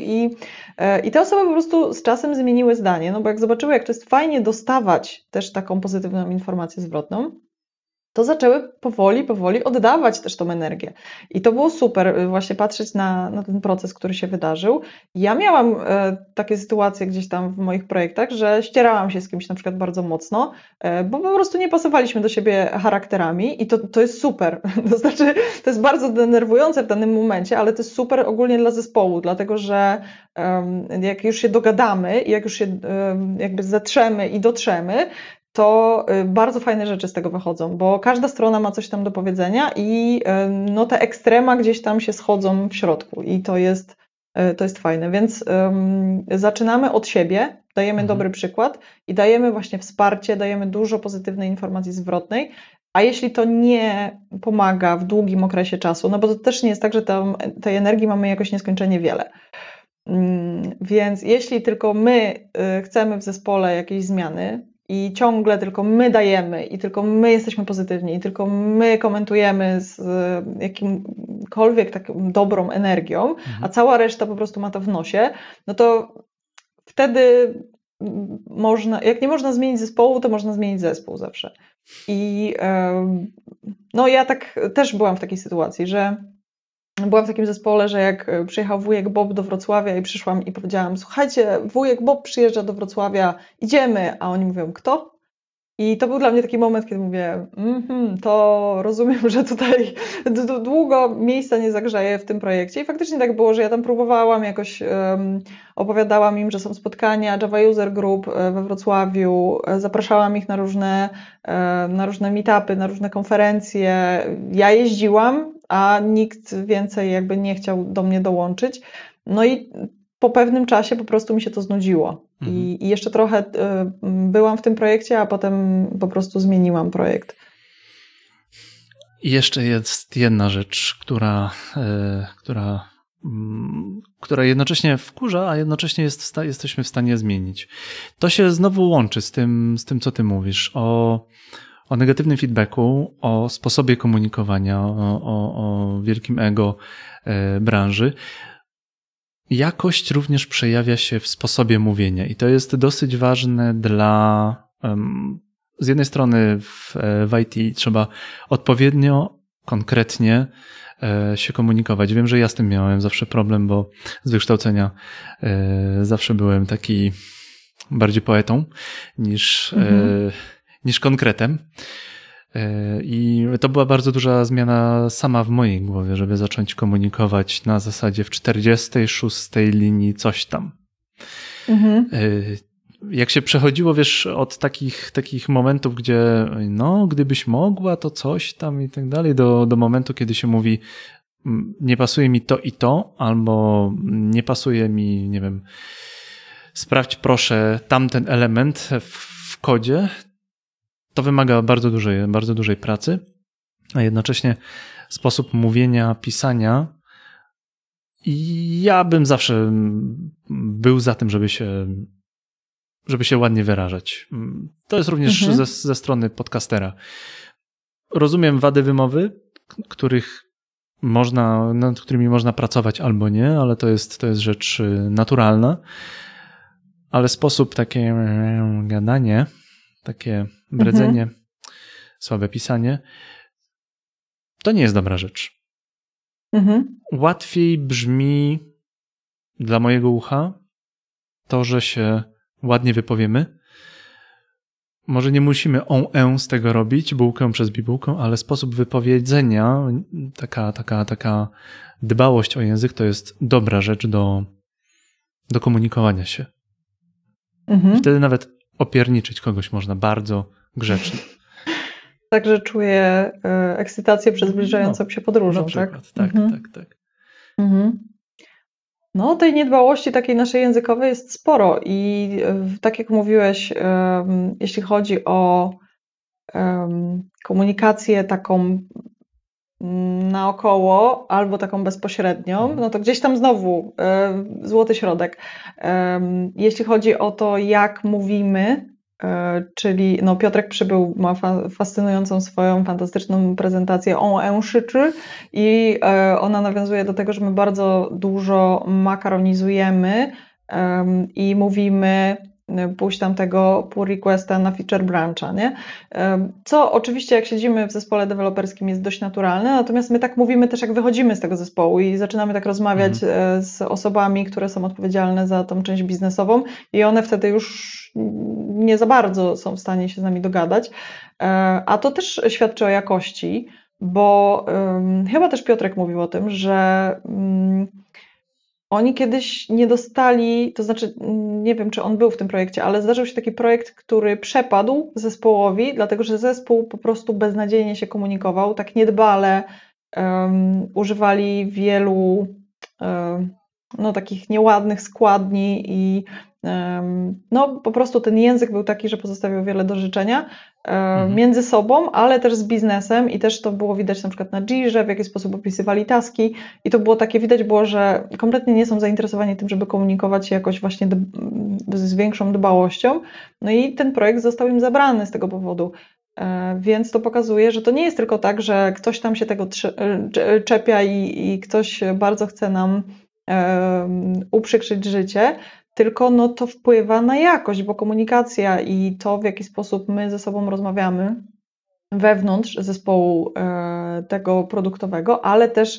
S2: I te osoby po prostu z czasem zmieniły zdanie, no bo jak zobaczyły, jak to jest fajnie dostawać też taką pozytywną informację zwrotną, to zaczęły powoli oddawać też tą energię. I to było super właśnie patrzeć na ten proces, który się wydarzył. Ja miałam takie sytuacje gdzieś tam w moich projektach, że ścierałam się z kimś na przykład bardzo mocno, bo po prostu nie pasowaliśmy do siebie charakterami i to jest super. To znaczy, to jest bardzo denerwujące w danym momencie, ale to jest super ogólnie dla zespołu, dlatego że jak już się dogadamy i jak już się jakby zetrzemy i dotrzemy, to bardzo fajne rzeczy z tego wychodzą, bo każda strona ma coś tam do powiedzenia i no, te ekstrema gdzieś tam się schodzą w środku i to jest fajne, więc zaczynamy od siebie, dajemy dobry przykład i dajemy właśnie wsparcie, dajemy dużo pozytywnej informacji zwrotnej, a jeśli to nie pomaga w długim okresie czasu, no bo to też nie jest tak, że tej energii mamy jakoś nieskończenie wiele. Więc jeśli tylko my chcemy w zespole jakiejś zmiany i ciągle tylko my dajemy i tylko my jesteśmy pozytywni i tylko my komentujemy z jakimkolwiek taką dobrą energią, a cała reszta po prostu ma to w nosie, no to wtedy jak nie można zmienić zespołu, to można zmienić zespół zawsze. I no ja tak też byłam w takiej sytuacji, że byłam w takim zespole, że jak przyjechał wujek Bob do Wrocławia i przyszłam i powiedziałam, słuchajcie, wujek Bob przyjeżdża do Wrocławia, idziemy, a oni mówią, kto? I to był dla mnie taki moment, kiedy mówię, to rozumiem, że tutaj długo miejsca nie zagrzeję w tym projekcie. I faktycznie tak było, że ja tam próbowałam jakoś, opowiadałam im, że są spotkania Java User Group we Wrocławiu, zapraszałam ich na różne meetupy, na różne konferencje. Ja jeździłam, a nikt więcej jakby nie chciał do mnie dołączyć. No i po pewnym czasie po prostu mi się to znudziło. I jeszcze trochę byłam w tym projekcie, a potem po prostu zmieniłam projekt.
S1: I jeszcze jest jedna rzecz, która jednocześnie wkurza, a jednocześnie jesteśmy w stanie zmienić. To się znowu łączy z tym, co ty mówisz, o negatywnym feedbacku, o sposobie komunikowania, o wielkim ego branży. Jakość również przejawia się w sposobie mówienia i to jest dosyć ważne z jednej strony w IT trzeba odpowiednio, konkretnie się komunikować. Wiem, że ja z tym miałem zawsze problem, bo z wykształcenia zawsze byłem taki bardziej poetą niż konkretem. I to była bardzo duża zmiana sama w mojej głowie, żeby zacząć komunikować na zasadzie w 46 linii coś tam. Jak się przechodziło, wiesz, od takich momentów, gdzie no, gdybyś mogła, to coś tam i tak dalej, do momentu, kiedy się mówi nie pasuje mi to i to, albo nie pasuje mi, nie wiem, sprawdź proszę tamten element w kodzie, to wymaga bardzo dużej pracy, a jednocześnie sposób mówienia, pisania i ja bym zawsze był za tym, żeby się ładnie wyrażać. To jest również ze strony podcastera. Rozumiem wady wymowy, nad którymi można pracować albo nie, ale to jest rzecz naturalna. ale sposób, takie gadanie, takie bredzenie, słabe pisanie, to nie jest dobra rzecz. Łatwiej brzmi dla mojego ucha to, że się ładnie wypowiemy. Może nie musimy z tego robić, bułkę przez bibułkę, ale sposób wypowiedzenia, taka dbałość o język to jest dobra rzecz do komunikowania się. Wtedy nawet opierniczyć kogoś można bardzo grzecznie.
S2: Także czuję ekscytację przed zbliżającą się podróżą,
S1: na przykład,
S2: tak?
S1: Tak.
S2: No, tej niedbałości takiej naszej językowej jest sporo i tak jak mówiłeś, jeśli chodzi o komunikację taką naokoło albo taką bezpośrednią, no to gdzieś tam znowu złoty środek. Jeśli chodzi o to, jak mówimy, czyli no Piotrek Przybył ma fascynującą swoją, fantastyczną prezentację szyczy i ona nawiązuje do tego, że my bardzo dużo makaronizujemy i mówimy pójść tam tego pull requesta na feature brancha, nie? Co oczywiście jak siedzimy w zespole deweloperskim jest dość naturalne, natomiast my tak mówimy też jak wychodzimy z tego zespołu i zaczynamy tak rozmawiać z osobami, które są odpowiedzialne za tą część biznesową i one wtedy już nie za bardzo są w stanie się z nami dogadać, a to też świadczy o jakości, bo chyba też Piotrek mówił o tym, że oni kiedyś nie dostali, to znaczy nie wiem, czy on był w tym projekcie, ale zdarzył się taki projekt, który przepadł zespołowi, dlatego że zespół po prostu beznadziejnie się komunikował, tak niedbale używali wielu no, takich nieładnych składni i no, po prostu ten język był taki, że pozostawiał wiele do życzenia między sobą, ale też z biznesem i też to było widać na przykład na Jirze, w jaki sposób opisywali taski i to było takie, widać było, że kompletnie nie są zainteresowani tym, żeby komunikować się jakoś właśnie z większą dbałością, no i ten projekt został im zabrany z tego powodu. Więc to pokazuje, że to nie jest tylko tak, że ktoś tam się tego czepia i ktoś bardzo chce nam uprzykrzyć życie, tylko no to wpływa na jakość, bo komunikacja i to, w jaki sposób my ze sobą rozmawiamy wewnątrz zespołu tego produktowego, ale też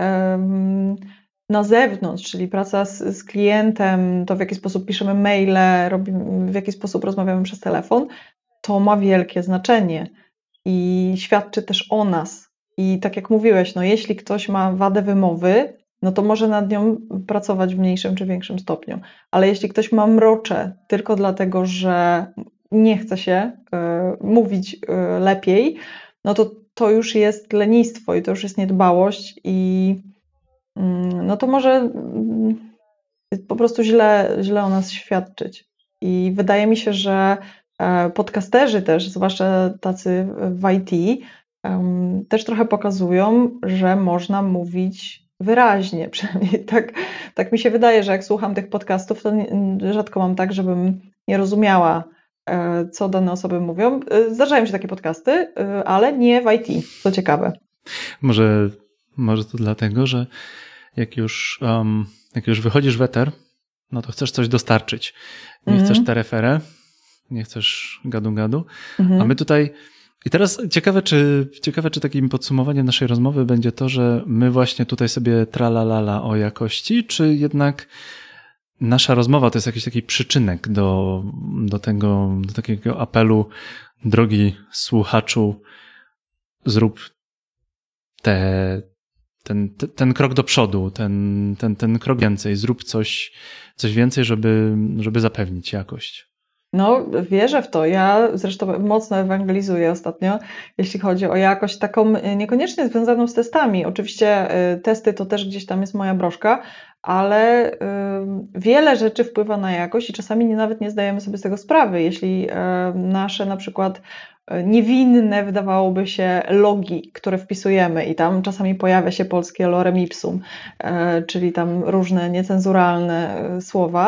S2: na zewnątrz, czyli praca z klientem, to w jaki sposób piszemy maile, w jaki sposób rozmawiamy przez telefon, to ma wielkie znaczenie i świadczy też o nas. I tak jak mówiłeś, no jeśli ktoś ma wadę wymowy, no to może nad nią pracować w mniejszym czy większym stopniu. Ale jeśli ktoś ma mrocze tylko dlatego, że nie chce się mówić lepiej, no to już jest lenistwo i to już jest niedbałość i no to może po prostu źle o nas świadczyć. I wydaje mi się, że podcasterzy też, zwłaszcza tacy w IT, też trochę pokazują, że można mówić wyraźnie, przynajmniej tak mi się wydaje, że jak słucham tych podcastów, to rzadko mam tak, żebym nie rozumiała, co dane osoby mówią. Zdarzają się takie podcasty, ale nie w IT, co ciekawe.
S1: Może to dlatego, że jak już wychodzisz w eter, no to chcesz coś dostarczyć. Nie chcesz tereferę, nie chcesz gadu, a my tutaj... I teraz ciekawe, czy takim podsumowaniem naszej rozmowy będzie to, że my właśnie tutaj sobie tralalala o jakości, czy jednak nasza rozmowa to jest jakiś taki przyczynek do takiego apelu, drogi słuchaczu, zrób ten krok do przodu, ten krok więcej, zrób coś więcej, żeby zapewnić jakość.
S2: No, wierzę w to. Ja zresztą mocno ewangelizuję ostatnio, jeśli chodzi o jakość taką niekoniecznie związaną z testami. Oczywiście testy to też gdzieś tam jest moja broszka, ale wiele rzeczy wpływa na jakość i czasami nawet nie zdajemy sobie z tego sprawy. Jeśli nasze na przykład niewinne wydawałoby się logi, które wpisujemy i tam czasami pojawia się polskie lorem ipsum, czyli tam różne niecenzuralne słowa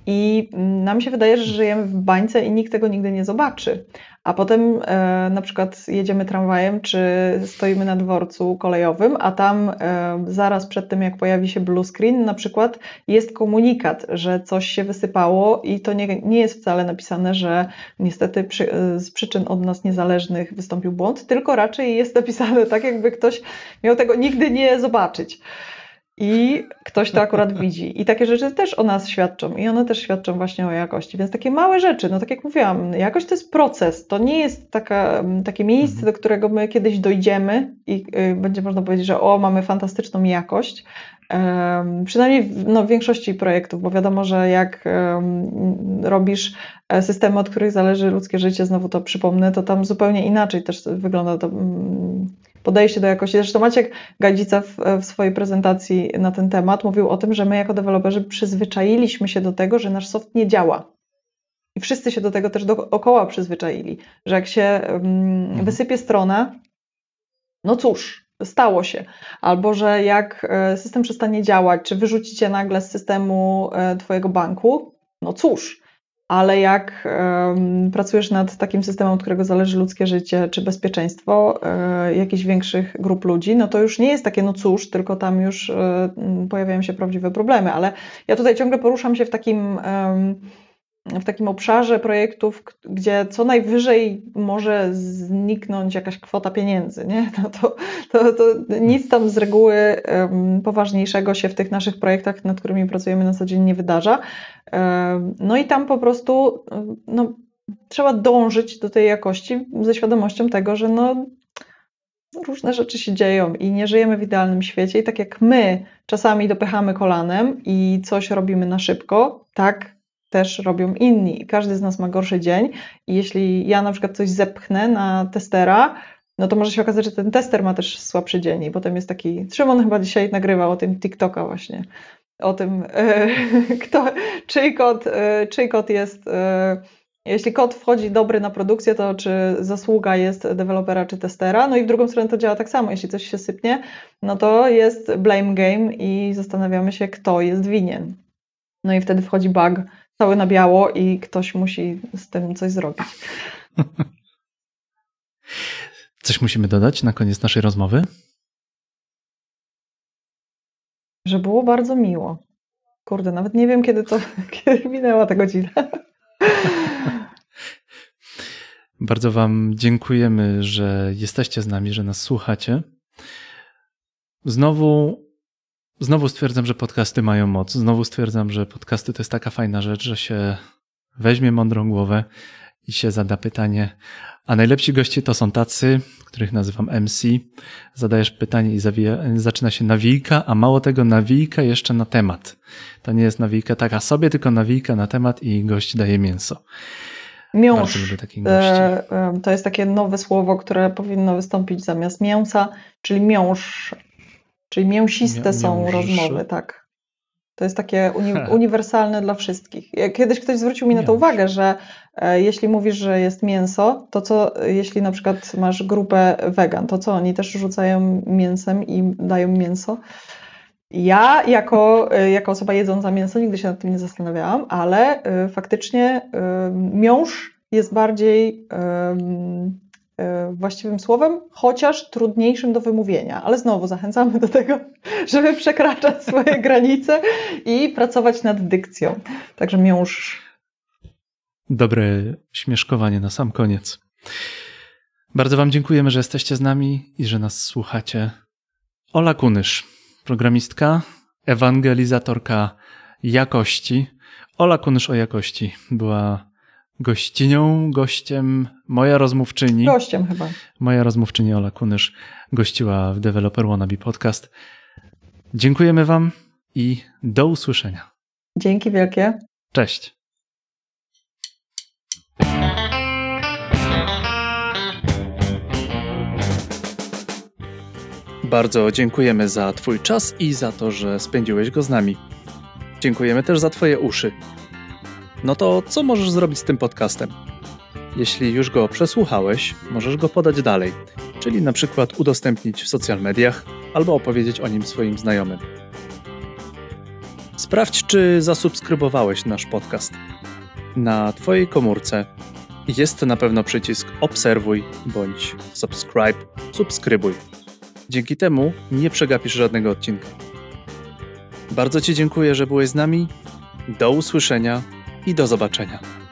S2: i nam się wydaje, że żyjemy w bańce i nikt tego nigdy nie zobaczy. A potem na przykład jedziemy tramwajem, czy stoimy na dworcu kolejowym, a tam zaraz przed tym, jak pojawi się blue screen, na przykład jest komunikat, że coś się wysypało i to nie jest wcale napisane, że niestety z przyczyn od nas niezależnych wystąpił błąd, tylko raczej jest napisane tak, jakby ktoś miał tego nigdy nie zobaczyć. I ktoś to akurat widzi. I takie rzeczy też o nas świadczą. I one też świadczą właśnie o jakości. Więc takie małe rzeczy, no tak jak mówiłam, jakość to jest proces. To nie jest takie miejsce, do którego my kiedyś dojdziemy i będzie można powiedzieć, że mamy fantastyczną jakość. Przynajmniej w większości projektów, bo wiadomo, że jak robisz systemy, od których zależy ludzkie życie, znowu to przypomnę, to tam zupełnie inaczej też wygląda to podejście do jakości. Zresztą Maciek Gadzica w swojej prezentacji na ten temat mówił o tym, że my jako deweloperzy przyzwyczailiśmy się do tego, że nasz soft nie działa. I wszyscy się do tego też dookoła przyzwyczaili, że jak się wysypie strona, no cóż, stało się. Albo, że jak system przestanie działać, czy wyrzucicie nagle z systemu twojego banku, no cóż. Ale jak pracujesz nad takim systemem, od którego zależy ludzkie życie czy bezpieczeństwo jakichś większych grup ludzi, no to już nie jest takie, no cóż, tylko tam już pojawiają się prawdziwe problemy. Ale ja tutaj ciągle poruszam się w takim obszarze projektów, gdzie co najwyżej może zniknąć jakaś kwota pieniędzy, nie? No to nic tam z reguły poważniejszego się w tych naszych projektach, nad którymi pracujemy na co dzień, nie wydarza. No i tam po prostu trzeba dążyć do tej jakości ze świadomością tego, że różne rzeczy się dzieją i nie żyjemy w idealnym świecie i tak jak my czasami dopychamy kolanem i coś robimy na szybko, tak też robią inni. Każdy z nas ma gorszy dzień i jeśli ja na przykład coś zepchnę na testera, no to może się okazać, że ten tester ma też słabszy dzień i potem jest taki, Szymon chyba dzisiaj nagrywał o tym TikToka właśnie, o tym czyj kod jest, jeśli kod wchodzi dobry na produkcję, to czy zasługa jest dewelopera czy testera, no i w drugą stronę to działa tak samo, jeśli coś się sypnie, no to jest blame game i zastanawiamy się, kto jest winien. No i wtedy wchodzi bug cały na biało i ktoś musi z tym coś zrobić.
S1: Coś musimy dodać na koniec naszej rozmowy?
S2: Że było bardzo miło. Kurde, nawet nie wiem, kiedy minęła ta godzina.
S1: Bardzo wam dziękujemy, że jesteście z nami, że nas słuchacie. Znowu stwierdzam, że podcasty mają moc. Znowu stwierdzam, że podcasty to jest taka fajna rzecz, że się weźmie mądrą głowę i się zada pytanie. A najlepsi goście to są tacy, których nazywam MC. Zadajesz pytanie i zaczyna się nawijka, a mało tego nawijka jeszcze na temat. To nie jest nawijka taka sobie, tylko nawijka na temat i gość daje mięso.
S2: Miąższ.
S1: Bardzo lubię takich gości.
S2: To jest takie nowe słowo, które powinno wystąpić zamiast mięsa, czyli miąższ. Czyli mięsiste są rozmowy, tak. To jest takie uniwersalne dla wszystkich. Kiedyś ktoś zwrócił mi na to uwagę, że jeśli mówisz, że jest mięso, to co, jeśli na przykład masz grupę wegan, to co, oni też rzucają mięsem i dają mięso? Ja jako osoba jedząca mięso nigdy się nad tym nie zastanawiałam, ale faktycznie miąższ jest bardziej właściwym słowem, chociaż trudniejszym do wymówienia. Ale znowu zachęcamy do tego, żeby przekraczać swoje granice i pracować nad dykcją. Także miąższ.
S1: Dobre śmieszkowanie na sam koniec. Bardzo wam dziękujemy, że jesteście z nami i że nas słuchacie. Ola Kunysz, programistka, ewangelizatorka jakości. Ola Kunysz o jakości była gościem, moja rozmówczyni.
S2: Gościem chyba.
S1: Moja rozmówczyni Ola Kunysz gościła w Developer Wannabe Podcast. Dziękujemy wam i do usłyszenia.
S2: Dzięki wielkie.
S1: Cześć. Bardzo dziękujemy za twój czas i za to, że spędziłeś go z nami. Dziękujemy też za twoje uszy. No to co możesz zrobić z tym podcastem? Jeśli już go przesłuchałeś, możesz go podać dalej, czyli na przykład udostępnić w social mediach albo opowiedzieć o nim swoim znajomym. Sprawdź, czy zasubskrybowałeś nasz podcast. Na Twojej komórce jest na pewno przycisk obserwuj bądź subskrybuj. Dzięki temu nie przegapisz żadnego odcinka. Bardzo Ci dziękuję, że byłeś z nami. Do usłyszenia i do zobaczenia.